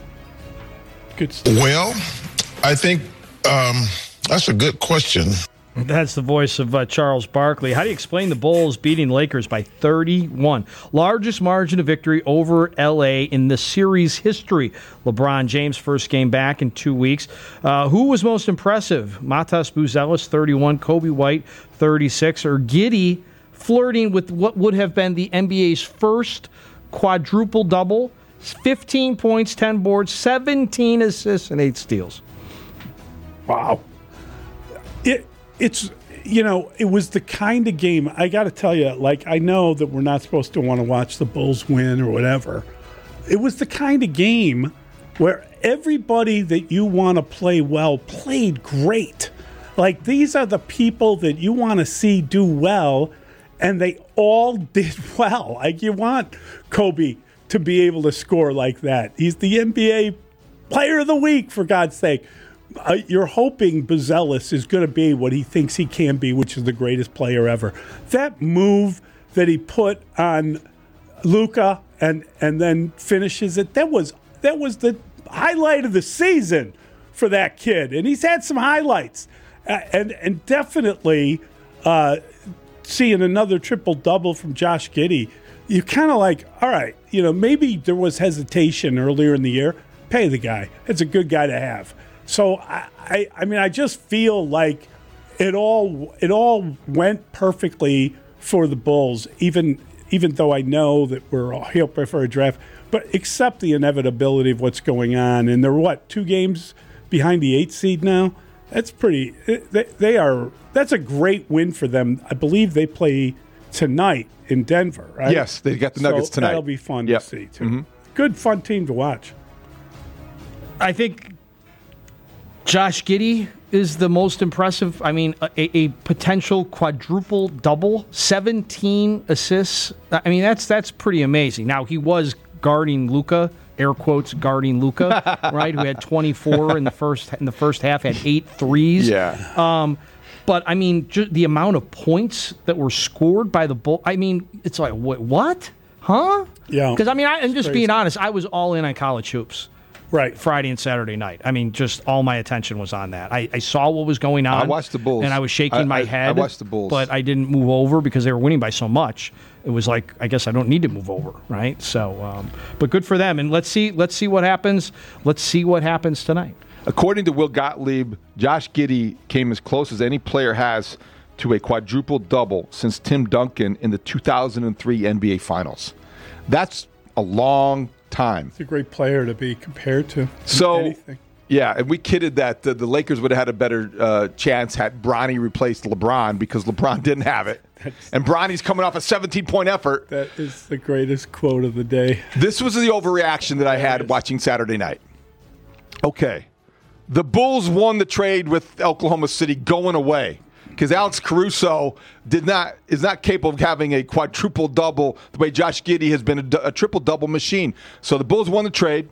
Good stuff. Well, I think um, that's a good question. That's the voice of uh, Charles Barkley. How do you explain the Bulls beating Lakers by thirty-one? Largest margin of victory over L A in the series history. LeBron James' first game back in two weeks. Uh, who was most impressive? Matas Buzelis, thirty-one. Kobe White, thirty-six. Or Giddey flirting with what would have been the N B A's first quadruple-double. fifteen points, ten boards, seventeen assists, and eight steals. Wow. It It's, you know, it was the kind of game, I got to tell you, like, I know that we're not supposed to want to watch the Bulls win or whatever. It was the kind of game where everybody that you want to play well played great. Like, these are the people that you want to see do well, and they all did well. Like, you want Kobe to be able to score like that. He's the N B A Player of the Week, for God's sake. Uh, you're hoping Buzelis is going to be what he thinks he can be, which is the greatest player ever. That move that he put on Luka and and then finishes it, that was that was the highlight of the season for that kid. And he's had some highlights. Uh, and, and definitely uh, seeing another triple-double from Josh Giddey, you're kind of like, all right, you know, maybe there was hesitation earlier in the year. Pay the guy. It's a good guy to have. So I, I, I mean, I just feel like it all it all went perfectly for the Bulls, even even though I know that we're all hoping for a draft, but accept the inevitability of what's going on. And they're, what, two games behind the eighth seed now? That's pretty they, they are that's a great win for them. I believe they play tonight in Denver, right? Yes, they got the Nuggets so tonight. That'll be fun yep. to see, too. Mm-hmm. Good, fun team to watch. I think Josh Giddey is the most impressive. I mean, a, a potential quadruple double, seventeen assists. I mean, that's that's pretty amazing. Now, he was guarding Luka, air quotes guarding Luka, right? Who had twenty-four in the first in the first half, had eight threes. Yeah. Um, but I mean, ju- the amount of points that were scored by the Bulls. I mean, it's like what? What? Huh? Yeah. Because I mean, I, I'm just Crazy. being honest. I was all in on college hoops. Right. Friday and Saturday night. I mean, just all my attention was on that. I, I saw what was going on. I watched the Bulls. And I was shaking I, my I, head. I watched the Bulls. But I didn't move over because they were winning by so much. It was like, I guess I don't need to move over, right? So, um, but good for them. And let's see, let's see what happens. Let's see what happens tonight. According to Will Gottlieb, Josh Giddey came as close as any player has to a quadruple double since Tim Duncan in the two thousand three N B A Finals. That's a long time. It's a great player to be compared to. So, anything. yeah, and we kidded that the, the Lakers would have had a better uh, chance had Bronny replaced LeBron because LeBron didn't have it. That's, and Bronny's coming off a seventeen-point effort. That is the greatest quote of the day. This was the overreaction that I had watching Saturday night. Okay. The Bulls won the trade with Oklahoma City going away because Alex Caruso did not is not capable of having a quadruple double the way Josh Giddey has been a, a triple double machine. So the Bulls won the trade.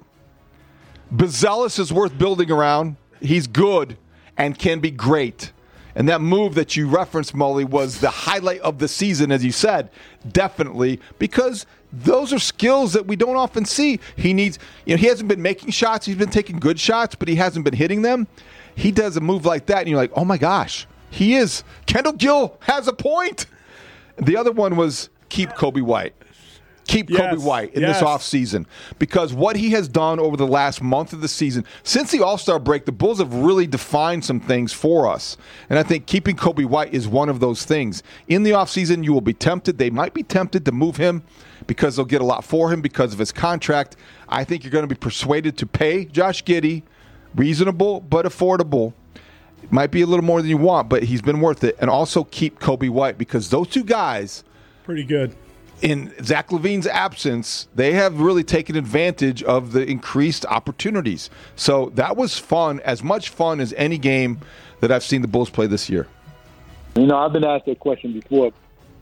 Buzelis is worth building around. He's good and can be great. And that move that you referenced, Mully, was the highlight of the season, as you said, definitely, because those are skills that we don't often see. He needs, you know, he hasn't been making shots. He's been taking good shots, but he hasn't been hitting them. He does a move like that, and you're like, oh my gosh. He is. Kendall Gill has a point. The other one was keep Kobe White. Keep yes, Kobe White in yes. this offseason. Because what he has done over the last month of the season, since the All-Star break, the Bulls have really defined some things for us. And I think keeping Kobe White is one of those things. In the offseason, you will be tempted. They might be tempted to move him because they'll get a lot for him because of his contract. I think you're going to be persuaded to pay Josh Giddey, reasonable but affordable. Might be a little more than you want, but he's been worth it. And also keep Kobe White because those two guys, pretty good. In Zach LaVine's absence, they have really taken advantage of the increased opportunities. So that was fun, as much fun as any game that I've seen the Bulls play this year. You know, I've been asked that question before.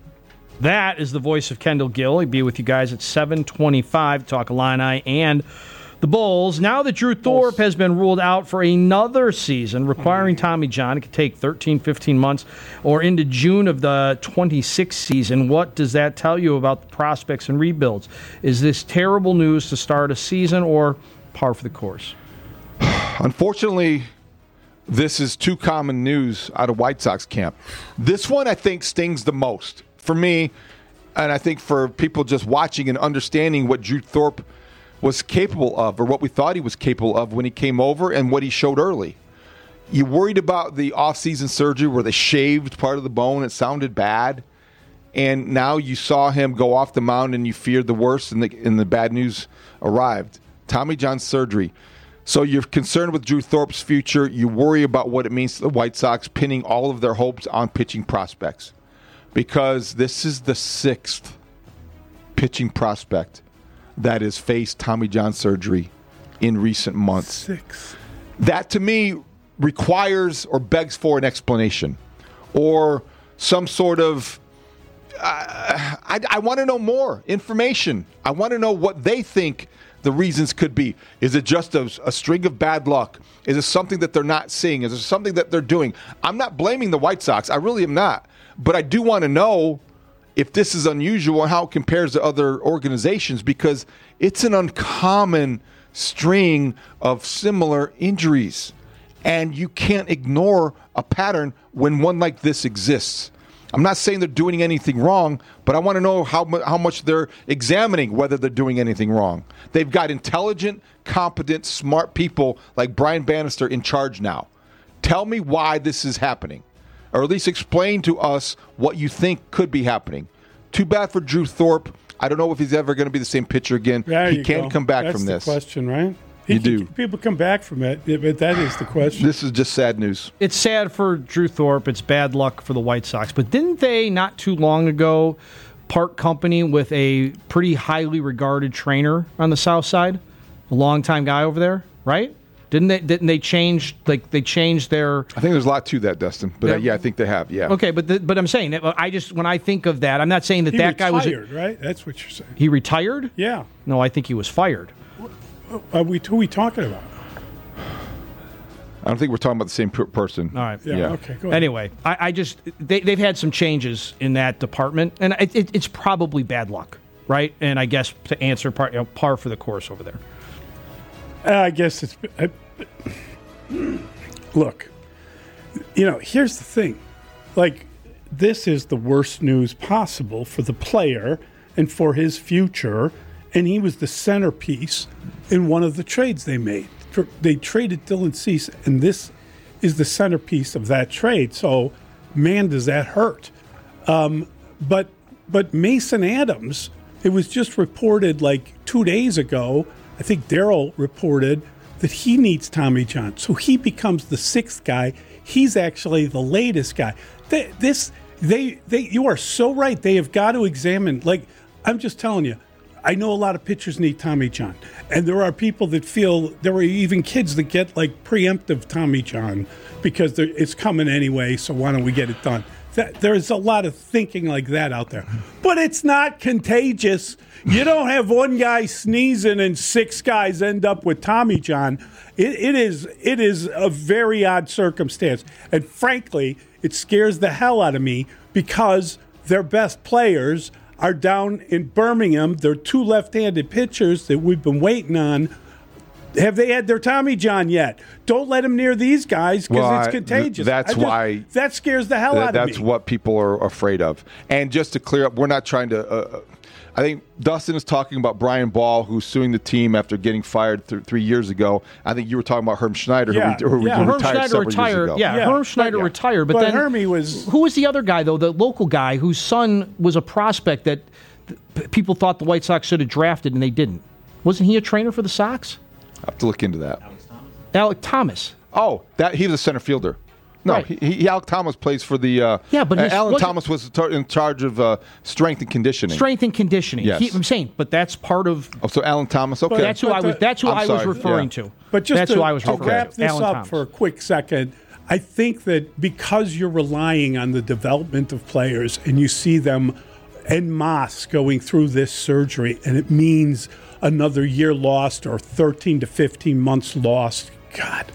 That is the voice of Kendall Gill. He'll be with you guys at seven twenty-five, talk Illini and the Bulls. Now that Drew Thorpe has been ruled out for another season, requiring Tommy John, it could take thirteen, fifteen months or into June of the twenty-sixth season. What does that tell you about the prospects and rebuilds? Is this terrible news to start a season or par for the course? Unfortunately, this is too common news out of White Sox camp. This one, I think, stings the most for me, and I think for people just watching and understanding what Drew Thorpe was capable of, or what we thought he was capable of when he came over and what he showed early. You worried about the off-season surgery where they shaved part of the bone. It sounded bad. And now you saw him go off the mound and you feared the worst and the, and the bad news arrived. Tommy John surgery. So you're concerned with Drew Thorpe's future. You worry about what it means to the White Sox pinning all of their hopes on pitching prospects. Because this is the sixth pitching prospect that has faced Tommy John surgery in recent months. Six. That, to me, requires or begs for an explanation or some sort of uh, I, I want to know more information. I want to know what they think the reasons could be. Is it just a, a string of bad luck? Is it something that they're not seeing? Is it something that they're doing? I'm not blaming the White Sox. I really am not. But I do want to know if this is unusual and how it compares to other organizations, because it's an uncommon string of similar injuries. And you can't ignore a pattern when one like this exists. I'm not saying they're doing anything wrong, but I want to know how, mu- how much they're examining whether they're doing anything wrong. They've got intelligent, competent, smart people like Brian Bannister in charge now. Tell me why this is happening. or at least explain to us what you think could be happening. Too bad for Drew Thorpe. I don't know if he's ever going to be the same pitcher again. There he you can't go. come back That's from the this. question, right? He You can- do. People come back from it, but that is the question. This is just sad news. It's sad for Drew Thorpe. It's bad luck for the White Sox. But didn't they, not too long ago, part company with a pretty highly regarded trainer on the South Side? A longtime guy over there, right? Didn't they? Didn't they change? Like they changed their. I think there's a lot to that, Dustin. But uh, Yeah. yeah, I think they have. Yeah. Okay, but the, but I'm saying that I just when I think of that, I'm not saying that He that guy was. retired, right? That's what you're saying. He retired? Yeah. No, I think he was fired. Are we, who are we talking about? I don't think we're talking about the same per- person. All right. Yeah, okay, go ahead. Anyway, I, I just they, they've had some changes in that department, and it, it, it's probably bad luck, right? And I guess to answer par, you know, par for the course over there. Uh, I guess it's. I, look, you know, here's the thing. Like, this is the worst news possible for the player and for his future. And he was the centerpiece in one of the trades they made. Tr- They traded Dylan Cease, and this is the centerpiece of that trade. So, man, does that hurt. Um, but but Mason Adams, it was just reported like two days ago. I think Daryl reported that he needs Tommy John. So he becomes the sixth guy. He's actually the latest guy. They, this, they, they, you are so right. They have got to examine, like, I'm just telling you, I know a lot of pitchers need Tommy John. And there are people that feel, there are even kids that get like preemptive Tommy John because they're- it's coming anyway, so why don't we get it done? That, there's a lot of thinking like that out there. But it's not contagious. You don't have one guy sneezing and six guys end up with Tommy John. It, it is it is a very odd circumstance. And frankly, it scares the hell out of me because their best players are down in Birmingham. They're two left-handed pitchers that we've been waiting on. Have they had their Tommy John yet? Don't let them near these guys because Well, it's I- contagious. that's I just- why- that scares the hell Th- out of me. That's what people are afraid of. And just to clear up, we're not trying to. Uh, I think Dustin is talking about Brian Ball, who's suing the team after getting fired th- three years ago. I think you were talking about Herm Schneider, Yeah, who, re- who yeah. retired Herm Schneider several retired. years ago. Yeah, Yeah, Herm Schneider but- retired. But, but then Hermie was- Who was the other guy though? The local guy whose son was a prospect that th- people thought the White Sox should have drafted and they didn't. Wasn't he a trainer for the Sox? I have to look into that. Alec Thomas. Oh, that he was a center fielder. No, Right. he, he Alec Thomas plays for the. Uh, Yeah, but uh, his- Alan wasn't- Thomas was tar- in charge of uh, strength and conditioning. Strength and conditioning. Yes. He- I'm saying, but that's part of. Oh, so Alan Thomas. Okay, That's who I was. That's who I'm I was sorry, referring yeah. to. But just that's to, who I was to referring wrap to. this Alan up Thomas. for a quick second, I think that because you're relying on the development of players and you see them en masse going through this surgery, and it means another year lost or thirteen to fifteen months lost, God,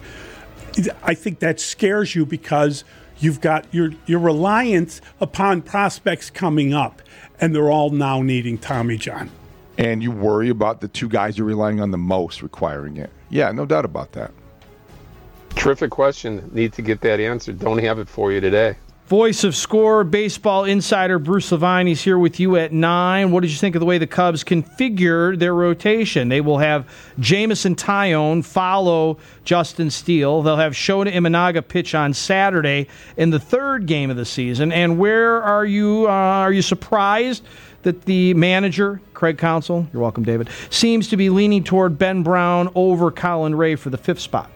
I think that scares you because you've got your your reliance upon prospects coming up, and they're all now needing Tommy John. And you worry about the two guys you're relying on the most requiring it. Yeah, no doubt about that. Terrific question. Need to get that answered. Don't have it for you today. Voice of Score, baseball insider Bruce Levine. He's here with you at nine. What did you think of the way the Cubs configured their rotation? They will have Jameson Taillon follow Justin Steele. They'll have Shota Imanaga pitch on Saturday in the third game of the season. And where are you? Uh, are you surprised that the manager, Craig Counsell, you're welcome, David, seems to be leaning toward Ben Brown over Colin Ray for the fifth spot?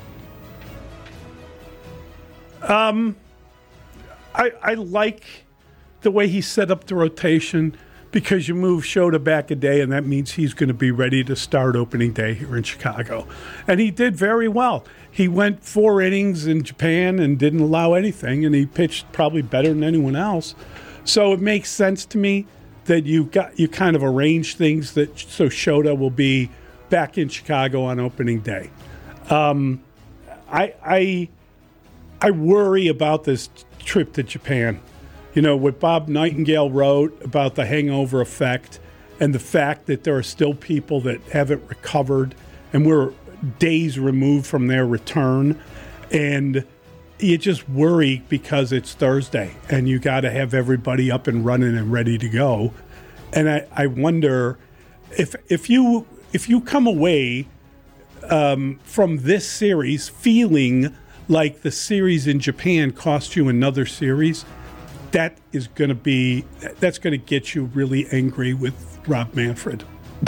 Um. I, I like the way he set up the rotation because you move Shota back a day, and that means he's going to be ready to start opening day here in Chicago. And he did very well. He went four innings in Japan and didn't allow anything, and he pitched probably better than anyone else. So it makes sense to me that you got you kind of arrange things that so Shota will be back in Chicago on opening day. Um, I I I worry about this trip to Japan. You know, what Bob Nightingale wrote about the hangover effect and the fact that there are still people that haven't recovered and we're days removed from their return. And you just worry because it's Thursday and you got to have everybody up and running and ready to go. And I, I wonder if if you if you come away um, from this series feeling like the series in Japan cost you another series, that is going to be that's going to get you really angry with Rob Manfred.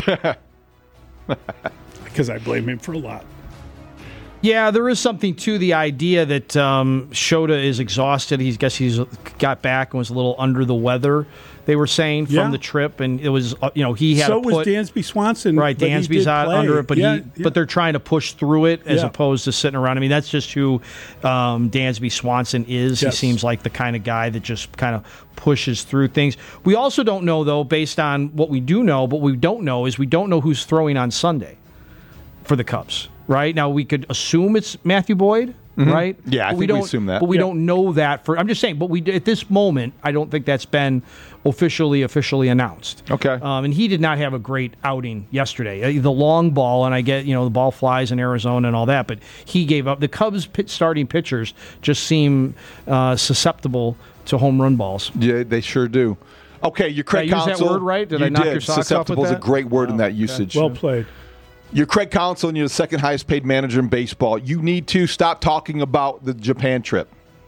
Because I blame him for a lot. Yeah, there is something to the idea that um, Shota is exhausted. He guess he's got back and was a little under the weather. They were saying from Yeah. the trip, and it was uh, you know he had so to put, was Dansby Swanson. right. but he Dansby's did out play. under it, but yeah, he yeah. but they're trying to push through it as Yeah. opposed to sitting around. I mean, that's just who um, Dansby Swanson is. Yes. He seems like the kind of guy that just kind of pushes through things. We also don't know though, based on what we do know, but we don't know is we don't know who's throwing on Sunday for the Cubs. Right now, we could assume it's Matthew Boyd, Mhm. right? Yeah, I But think we don't, assume that. But we Yeah. don't know that for. I'm just saying. But we at this moment, I don't think that's been officially officially announced. Okay. Um, and he did not have a great outing yesterday. Uh, The long ball, and I get you know the ball flies in Arizona and all that, but he gave up. The Cubs' pit starting pitchers just seem uh, susceptible to home run balls. Yeah, they sure do. Okay, your Craig Did I use that Counsell. word right? Did you I knock did. your socks off with Susceptible is a that? great word in Oh, that okay. usage. Well played. You're Craig Counsell, and you're the second highest paid manager in baseball. You need to stop talking about the Japan trip.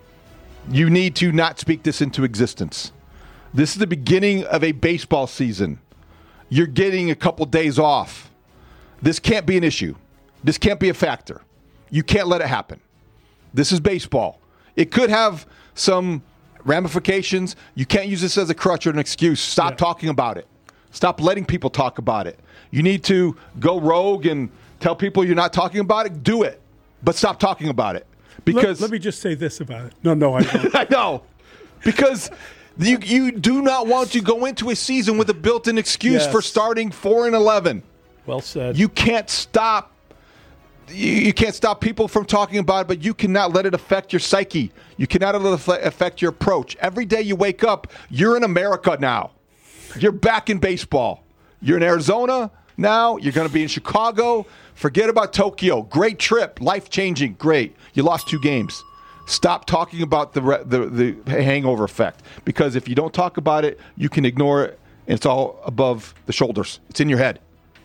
You need to not speak this into existence. This is the beginning of a baseball season. You're getting a couple days off. This can't be an issue. This can't be a factor. You can't let it happen. This is baseball. It could have some ramifications. You can't use this as a crutch or an excuse. Stop Yeah. talking about it. Stop letting people talk about it. You need to go rogue and tell people you're not talking about it. Do it. But stop talking about it. Because let, let me just say this about it. No, no, I don't. I know. Because you you do not want to go into a season with a built-in excuse Yes. for starting four and eleven. Well said. You can't stop you, you can't stop people from talking about it, but you cannot let it affect your psyche. You cannot let it affe- affect your approach. Every day you wake up, you're in America now. You're back in baseball. You're in Arizona now. You're going to be in Chicago. Forget about Tokyo. Great trip. Life-changing. Great. You lost two games. Stop talking about the, re- the the hangover effect, because if you don't talk about it, you can ignore it, and it's all above the shoulders. It's in your head.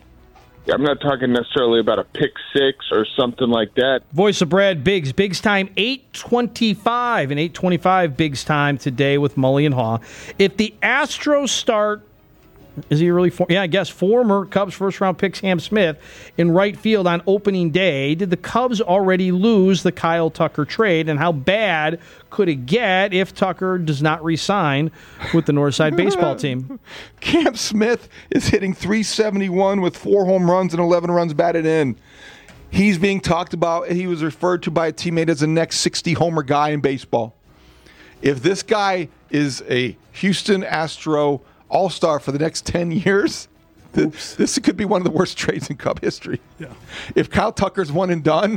I'm not talking necessarily about a pick six or something like that. Voice of Brad Biggs. Biggs time eight twenty-five, and eight twenty-five Biggs time today with Mully and Haw. If the Astros start, is he really? For, yeah, I guess former Cubs first round pick Sam Smith in right field on opening day. Did the Cubs already lose the Kyle Tucker trade, and how bad could it get if Tucker does not re-sign with the Northside baseball team? Cam Smith is hitting three seventy-one with four home runs and eleven runs batted in. He's being talked about. He was referred to by a teammate as the next sixty homer guy in baseball. If this guy is a Houston Astro all-star for the next ten years, th- this could be one of the worst trades in Cub history. Yeah. If Kyle Tucker's one and done,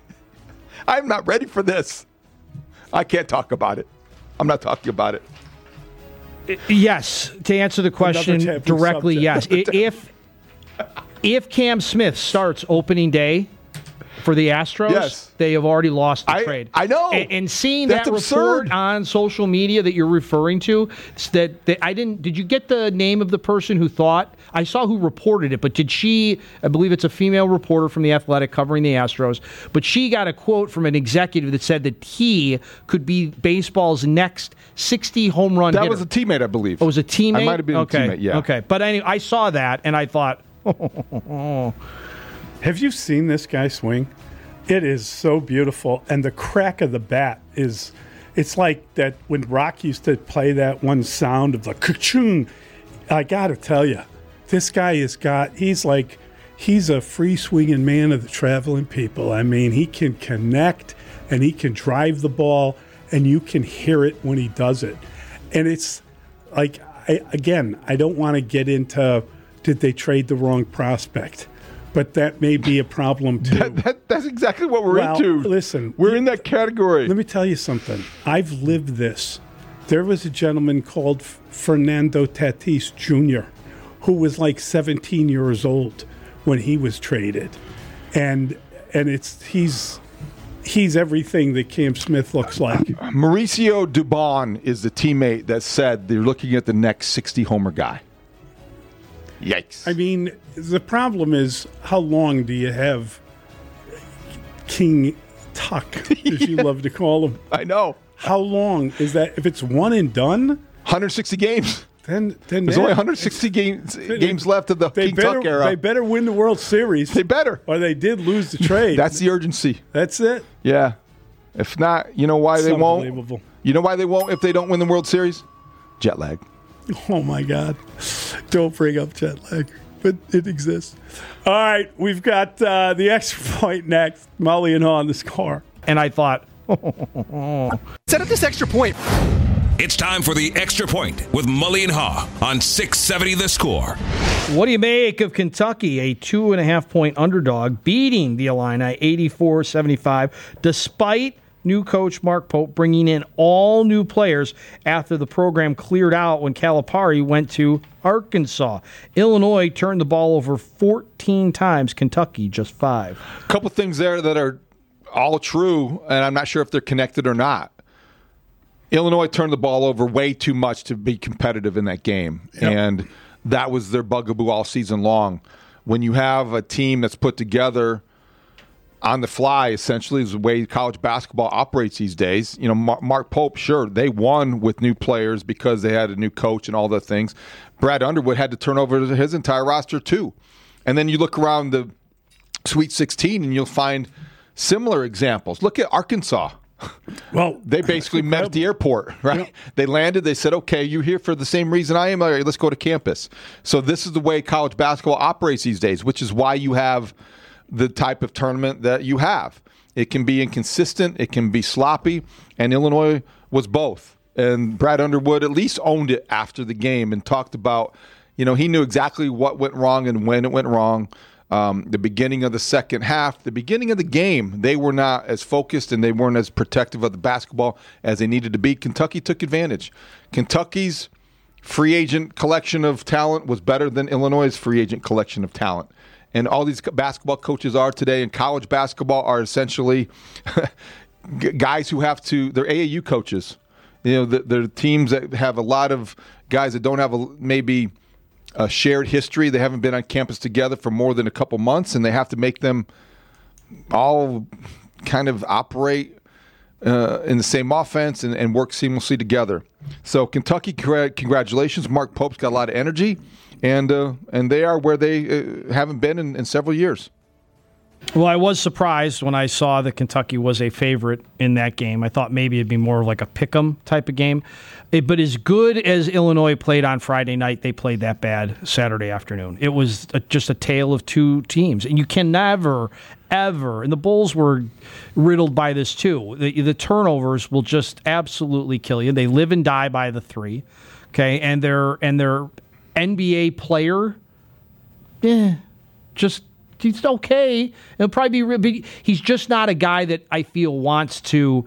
I'm not ready for this. I can't talk about it. I'm not talking about it. Yes, to answer the question Another taboo directly, subject. yes. I- If if Cam Smith starts opening day for the Astros, Yes. they have already lost the I- trade. I know. And, and seeing That's that absurd. report on social media that you're referring to, it's that, that I didn't. Did you get the name of the person who thought? I saw who reported it, but did she? I believe it's a female reporter from the Athletic covering the Astros. But she got a quote from an executive that said that he could be baseball's next sixty home run That hitter. was a teammate, I believe. Oh, it was a teammate? I might have been okay. a teammate, yeah. Okay. But anyway, I saw that and I thought, Have you seen this guy swing? It is so beautiful, and the crack of the bat is. It's like that when Rock used to play that one sound of the ka-chung. I got to tell you, this guy has got. He's like, he's a free swinging man of the traveling people. I mean, he can connect and he can drive the ball, and you can hear it when he does it. And it's like, I, again, I don't want to get into did they trade the wrong prospect. But that may be a problem, too. That, that, that's exactly what we're Well, into. listen. We're in that category. Let me tell you something. I've lived this. There was a gentleman called F- Fernando Tatis Junior who was like seventeen years old when he was traded. And and it's he's he's everything that Cam Smith looks like. Mauricio Dubon is the teammate that said they're looking at the next sixty homer guy. Yikes. I mean, the problem is how long do you have King tuck, as you love to call them. I know. How long is that? If it's one and done? one hundred sixty games. Then, then There's that, only one hundred sixty games, games left of the they King better, Tuck era. They better win the World Series. They better. Or they did lose the trade. That's the urgency. That's it? Yeah. If not, you know why It's they won't? unbelievable. You know why they won't if they don't win the World Series? Jet lag. Oh, my God. Don't bring up jet lag. But it exists. All right. We've got uh, the extra point next. Mully and Haw on the Score. And I thought, set up this extra point. It's time for the Extra Point with Mully and Haw on six seventy The Score. What do you make of Kentucky, a two and a half point underdog, beating the Illini eighty-four seventy-five, despite new coach Mark Pope bringing in all new players after the program cleared out when Calipari went to Arkansas? Illinois turned the ball over fourteen times, Kentucky just five. A couple things there that are all true, and I'm not sure if they're connected or not. Illinois turned the ball over way too much to be competitive in that game, yep. and that was their bugaboo all season long. When you have a team that's put together on the fly, essentially, is the way college basketball operates these days. You know, Mark Pope, sure, they won with new players because they had a new coach and all the things. Brad Underwood had to turn over his entire roster too. And then you look around the Sweet sixteen and you'll find similar examples. Look at Arkansas. Well, they basically met at the airport, right? Yeah. They landed. They said, okay, you're here for the same reason I am. All right, let's go to campus. So this is the way college basketball operates these days, which is why you have the type of tournament that you have. It can be inconsistent. It can be sloppy. And Illinois was both. And Brad Underwood at least owned it after the game and talked about, you know, he knew exactly what went wrong and when it went wrong. Um, the beginning of the second half, the beginning of the game, they were not as focused and they weren't as protective of the basketball as they needed to be. Kentucky took advantage. Kentucky's free agent collection of talent was better than Illinois' free agent collection of talent. And all these basketball coaches are today in college basketball are essentially guys who have to, they're A A U coaches. You know, they're teams that have a lot of guys that don't have a, maybe a shared history. They haven't been on campus together for more than a couple months, and they have to make them all kind of operate uh, in the same offense and, and work seamlessly together. So Kentucky, congratulations. Mark Pope's got a lot of energy, and uh, and they are where they uh, haven't been in, in several years. Well, I was surprised when I saw that Kentucky was a favorite in that game. I thought maybe it'd be more like a pick'em type of game. It, but as good as Illinois played on Friday night, they played that bad Saturday afternoon. It was a, just a tale of two teams. And you can never, ever, and the Bulls were riddled by this too, the, the turnovers will just absolutely kill you. They live and die by the three, okay? And their, and their N B A player, eh, just... he's okay. He'll probably be. He's just not a guy that I feel wants to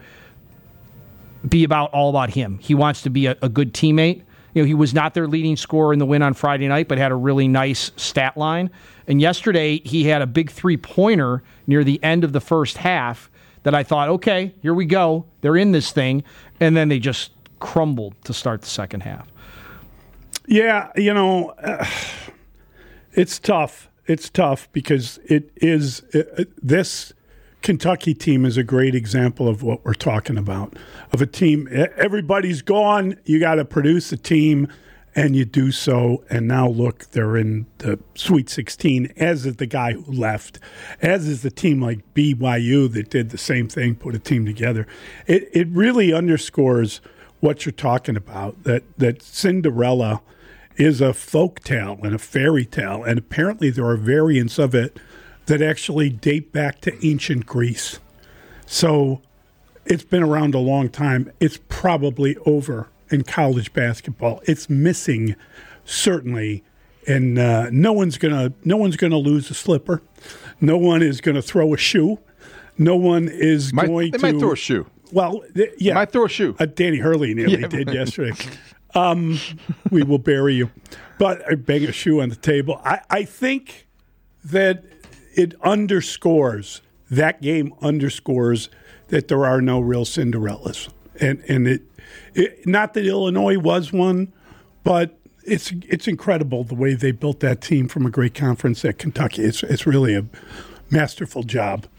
be about all about him. He wants to be a, a good teammate. You know, he was not their leading scorer in the win on Friday night, but had a really nice stat line. And yesterday he had a big three pointer near the end of the first half that I thought, okay, here we go. They're in this thing, and then they just crumbled to start the second half. Yeah, you know, uh, it's tough. It's tough because it is it, this Kentucky team is a great example of what we're talking about. Of a team, everybody's gone. You got to produce a team, and you do so. And now look, they're in the Sweet sixteen. As is the guy who left. As is the team like B Y U that did the same thing, put a team together. It it really underscores what you're talking about. That that Cinderella is a folk tale and a fairy tale, and apparently there are variants of it that actually date back to ancient Greece. So it's been around a long time. It's probably over in college basketball. It's missing, certainly, and uh, no one's gonna no one's gonna lose a slipper. No one is gonna throw a shoe. No one is might, going they to. They might throw a shoe. Well, th- yeah, might throw a shoe. Uh, Danny Hurley nearly yeah, did yesterday. Um, we will bury you. But I bang a shoe on the table. I, I think that it underscores, that game underscores that there are no real Cinderellas. And and it, it not that Illinois was one, but it's it's incredible the way they built that team from a great conference at Kentucky. It's it's really a masterful job.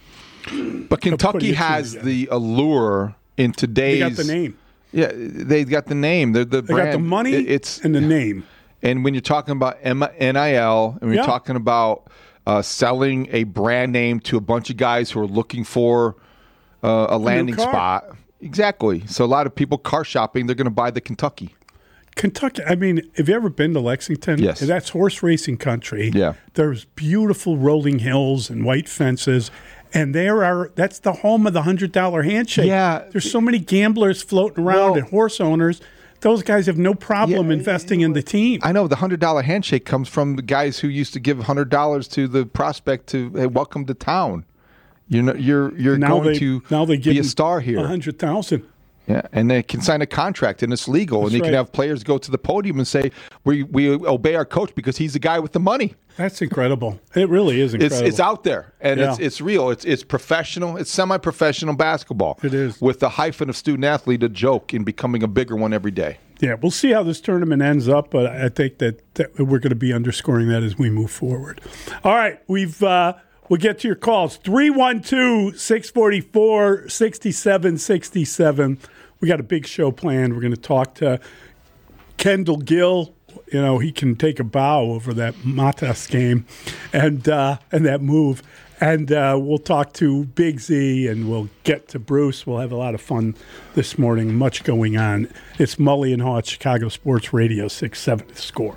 But Kentucky has the allure in today's. They got the name. Yeah, they got the name. They're the They brand. got the money It- it's and the name. And when you're talking about M- N I L, and we're Yeah. talking about uh, selling a brand name to a bunch of guys who are looking for uh, a landing car. spot, exactly. So a lot of people car shopping, they're going to buy the Kentucky. Kentucky, I mean, have you ever been to Lexington? Yes. That's horse racing country. Yeah. There's beautiful rolling hills and white fences. And there are that's the home of the one hundred dollar handshake. Yeah. There's so many gamblers floating around Well- and horse owners. Those guys have no problem investing in the team. I know the one hundred dollar handshake comes from the guys who used to give one hundred dollars to the prospect to hey, welcome to town. You're not, you're you're now going they, to now they be a star here. one hundred thousand. Yeah, and they can sign a contract and it's legal, That's and they can right. have players go to the podium and say, "We we obey our coach because he's the guy with the money." That's incredible. It really is incredible. It's it's out there and it's Yeah. it's real. It's it's professional. It's semi-professional basketball. It is with the hyphen of student athlete, a joke in becoming a bigger one every day. Yeah, we'll see how this tournament ends up, but I think that, that we're going to be underscoring that as we move forward. All right, we've uh, we'll get to your calls. three one two, six four four, six seven six seven. We got a big show planned. We're going to talk to Kendall Gill. You know, he can take a bow over that Matas game and uh, and that move. And uh, we'll talk to Big Z, and we'll get to Bruce. We'll have a lot of fun this morning. Much going on. It's Mully and Haw at Chicago Sports Radio, six seventy The Score.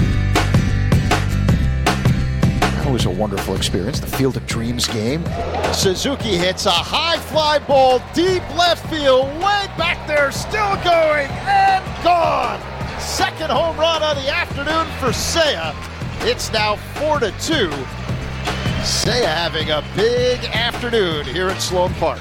Always a wonderful experience, the Field of Dreams game. Suzuki hits a high fly ball, deep left field, way back there, still going, and gone. Second home run of the afternoon for Seiya. It's now four to two. Seiya having a big afternoon here at Sloan Park.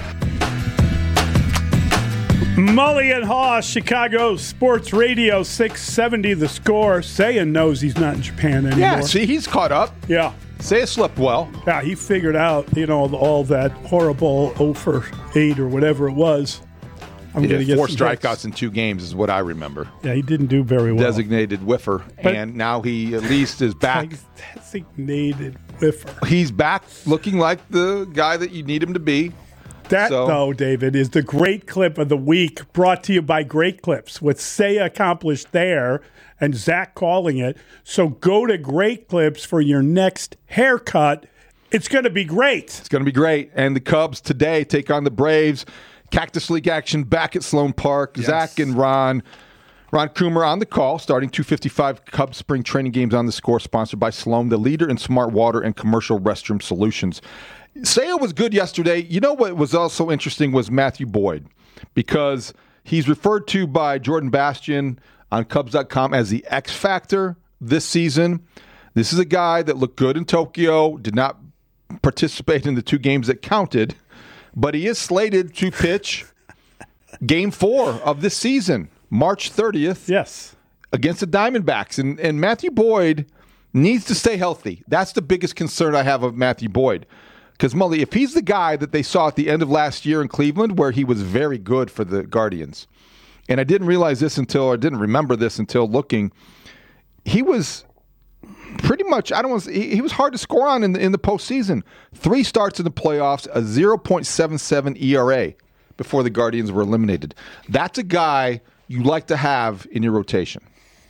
Mully and Haw, Chicago Sports Radio, six seventy The Score. Seiya knows he's not in Japan anymore. Yeah, see, he's caught up. Yeah. Seiya slept well. Yeah, he figured out, you know, all that horrible oh for eight or whatever it was. I'm Yeah, going to get four some strikeouts hits. in two games is what I remember. Yeah, he didn't do very well. Designated whiffer, But- and now he at least is back. Designated whiffer. He's back looking like the guy that you need him to be. That, So- though, David, is the great clip of the week, brought to you by Great Clips. What Seiya accomplished there, and Zach calling it. So go to Great Clips for your next haircut. It's going to be great. It's going to be great. And the Cubs today take on the Braves. Cactus League action back at Sloan Park. Yes. Zach and Ron. Ron Coomer on the call, starting two fifty-five Cubs spring training games on the Score, sponsored by Sloan, the leader in smart water and commercial restroom solutions. Seiya was good yesterday. You know what was also interesting was Matthew Boyd, because he's referred to by Jordan Bastian on Cubs dot com as the X Factor this season. This is a guy that looked good in Tokyo, did not participate in the two games that counted, but he is slated to pitch game four of this season, March thirtieth. Yes. Against the Diamondbacks. And, and Matthew Boyd needs to stay healthy. That's the biggest concern I have of Matthew Boyd. Because, Mully, if he's the guy that they saw at the end of last year in Cleveland, where he was very good for the Guardians, and I didn't realize this until, or didn't remember this until looking, he was pretty much, I don't want to say, he, he was hard to score on in the, in the postseason. Three starts in the playoffs, a oh point seven seven E R A before the Guardians were eliminated. That's a guy you like to have in your rotation.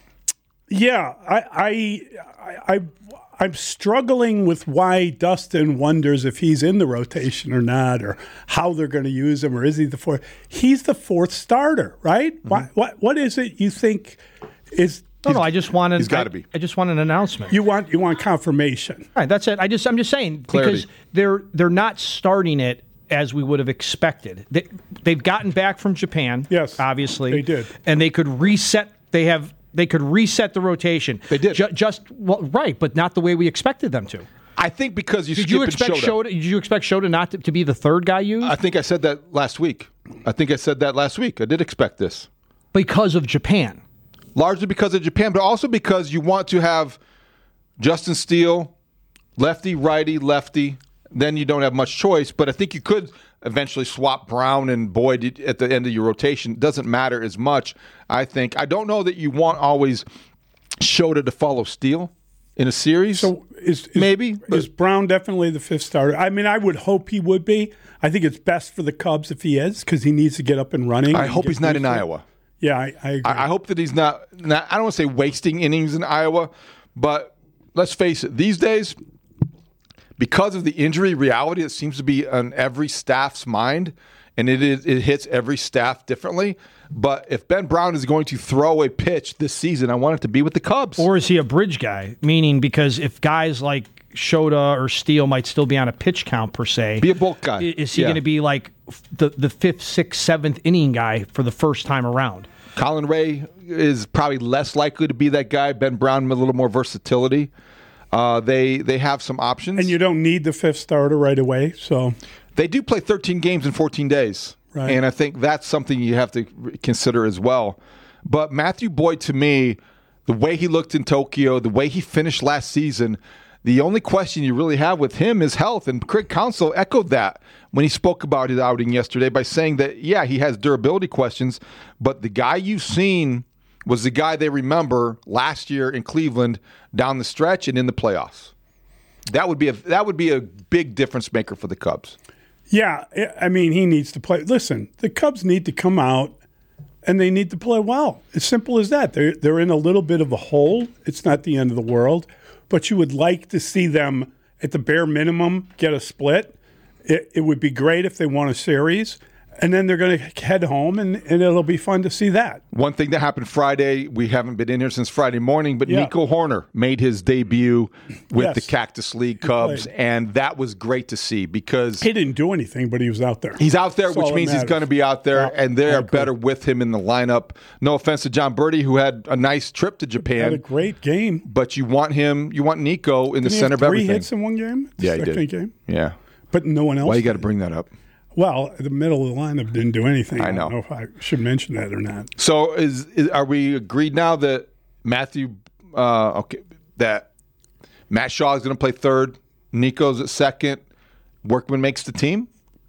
Yeah, I, I, I, I'm struggling with why Dustin wonders if he's in the rotation or not, or how they're going to use him, or is he the fourth? He's the fourth starter, right? Mm-hmm. What, what, what is it you think is? No, no. I just want. He's got I, to be. I just want an announcement. You want you want confirmation, right? That's it. I just I'm just saying Clarity. because they're they're not starting it as we would have expected. They, they've gotten back from Japan. Yes, obviously they did, and they could reset. They have. They could reset the rotation. They did. Ju- just well, right, but not the way we expected them to. I think because you did you expect Shota. Shota? Did you expect Shota not to, to be the third guy used? I think I said that last week. I think I said that last week. I did expect this because of Japan, largely because of Japan, but also because you want to have Justin Steele, lefty, righty, lefty. Then you don't have much choice. But I think you could eventually swap Brown and Boyd at the end of your rotation. It doesn't matter as much, I think. I don't know that you want always Shota to follow Steele. in a series. So is, is maybe is Brown definitely the fifth starter? I mean, I would hope he would be. I think it's best for the Cubs if he is because he needs to get up and running. I and hope he's not in it. Iowa. Yeah, I I, agree. I I hope that he's not, not. I don't want to say wasting innings in Iowa, but let's face it. These days, because of the injury reality that seems to be on every staff's mind, and it is it hits every staff differently. But if Ben Brown is going to throw a pitch this season, I want it to be with the Cubs. Or is he a bridge guy? Meaning because if guys like Shota or Steele might still be on a pitch count per se, be a bulk guy. Is he yeah. going to be like the the fifth, sixth, seventh inning guy for the first time around? Colin Ray is probably less likely to be that guy. Ben Brown with a little more versatility. Uh, they they have some options, and you don't need the fifth starter right away. So they do play thirteen games in fourteen days. Right. And I think that's something you have to consider as well. But Matthew Boyd, to me, the way he looked in Tokyo, the way he finished last season, the only question you really have with him is health. And Craig Counsell echoed that when he spoke about his outing yesterday by saying that, yeah, he has durability questions, but the guy you've seen was the guy they remember last year in Cleveland down the stretch and in the playoffs. That would be a that would be a big difference maker for the Cubs. Yeah, I mean, he needs to play. Listen, the Cubs need to come out and they need to play well. As simple as that. They're, they're in a little bit of a hole. It's not the end of the world. But you would like to see them, at the bare minimum, get a split. It, it would be great if they won a series. And then they're going to head home, and, and it'll be fun to see that. One thing that happened Friday, we haven't been in here since Friday morning, but yeah. Nico Horner made his debut with yes. the Cactus League Cubs, and that was great to see because he didn't do anything, but he was out there. He's out there, That's which means he's going to be out there, yeah, and they are better with him in the lineup. No offense to John Birdie, who had a nice trip to Japan. Had a great game. But you want him, you want Nico in Didn't the he center have of three everything. hits in one game? The Yeah, he second did. Game? Yeah. But no one else Why you got to did. bring that up? Well, the middle of the lineup didn't do anything. I I know. don't know if I should mention that or not. So, is, is are we agreed now that Matthew, uh, okay, that Matt Shaw is going to play third, Nico's at second, Workman makes the team?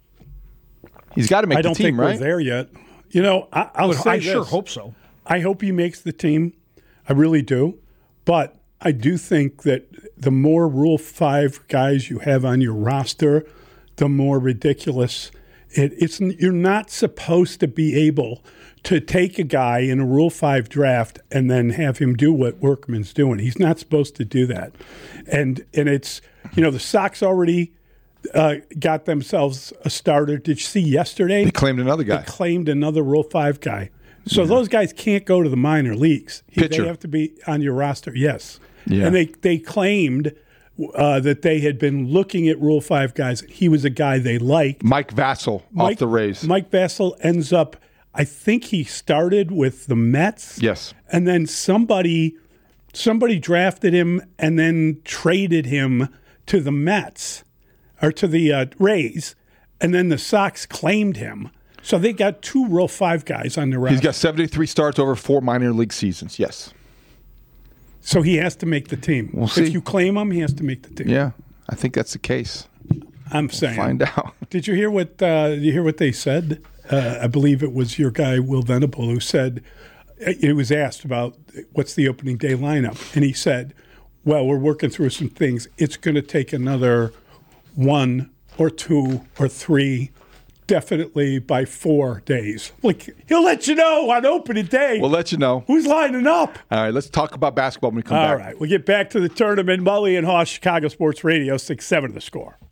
He's got to make I don't the team, think right? we're there yet. You know, I, I'll Would- say I this. sure hope so. I hope he makes the team. I really do. But I do think that the more Rule five guys you have on your roster, the more ridiculous it, it's. You're not supposed to be able to take a guy in a Rule five draft and then have him do what Workman's doing. He's not supposed to do that. And and it's, you know, the Sox already uh, got themselves a starter. Did you see yesterday? They claimed another guy. They claimed another Rule five guy. So yeah. those guys can't go to the minor leagues. Pitcher. They have to be on your roster, yes. Yeah. And they, they claimed uh, that they had been looking at Rule five guys. He was a guy they liked. Mike Vassell Mike, off the Rays. Mike Vassell ends up, I think he started with the Mets. Yes. And then somebody somebody drafted him and then traded him to the Mets or to the uh, Rays. And then the Sox claimed him. So they got two Rule five guys on the roster. He's got seventy-three starts over four minor league seasons, yes. So he has to make the team. We'll see. If you claim him, he has to make the team. Yeah, I think that's the case. I'm saying. Find out. Did you hear what uh, you hear what they said? Uh, I believe it was your guy Will Venable who said he was asked about what's the opening day lineup, and he said, "Well, we're working through some things. It's going to take another one or two or three." Definitely by four days. Like, he'll let you know on opening day. We'll let you know. Who's lining up? All right, let's talk about basketball when we come All back. right, we'll get back to the tournament. Mully and Haw, Chicago Sports Radio, six seven The Score.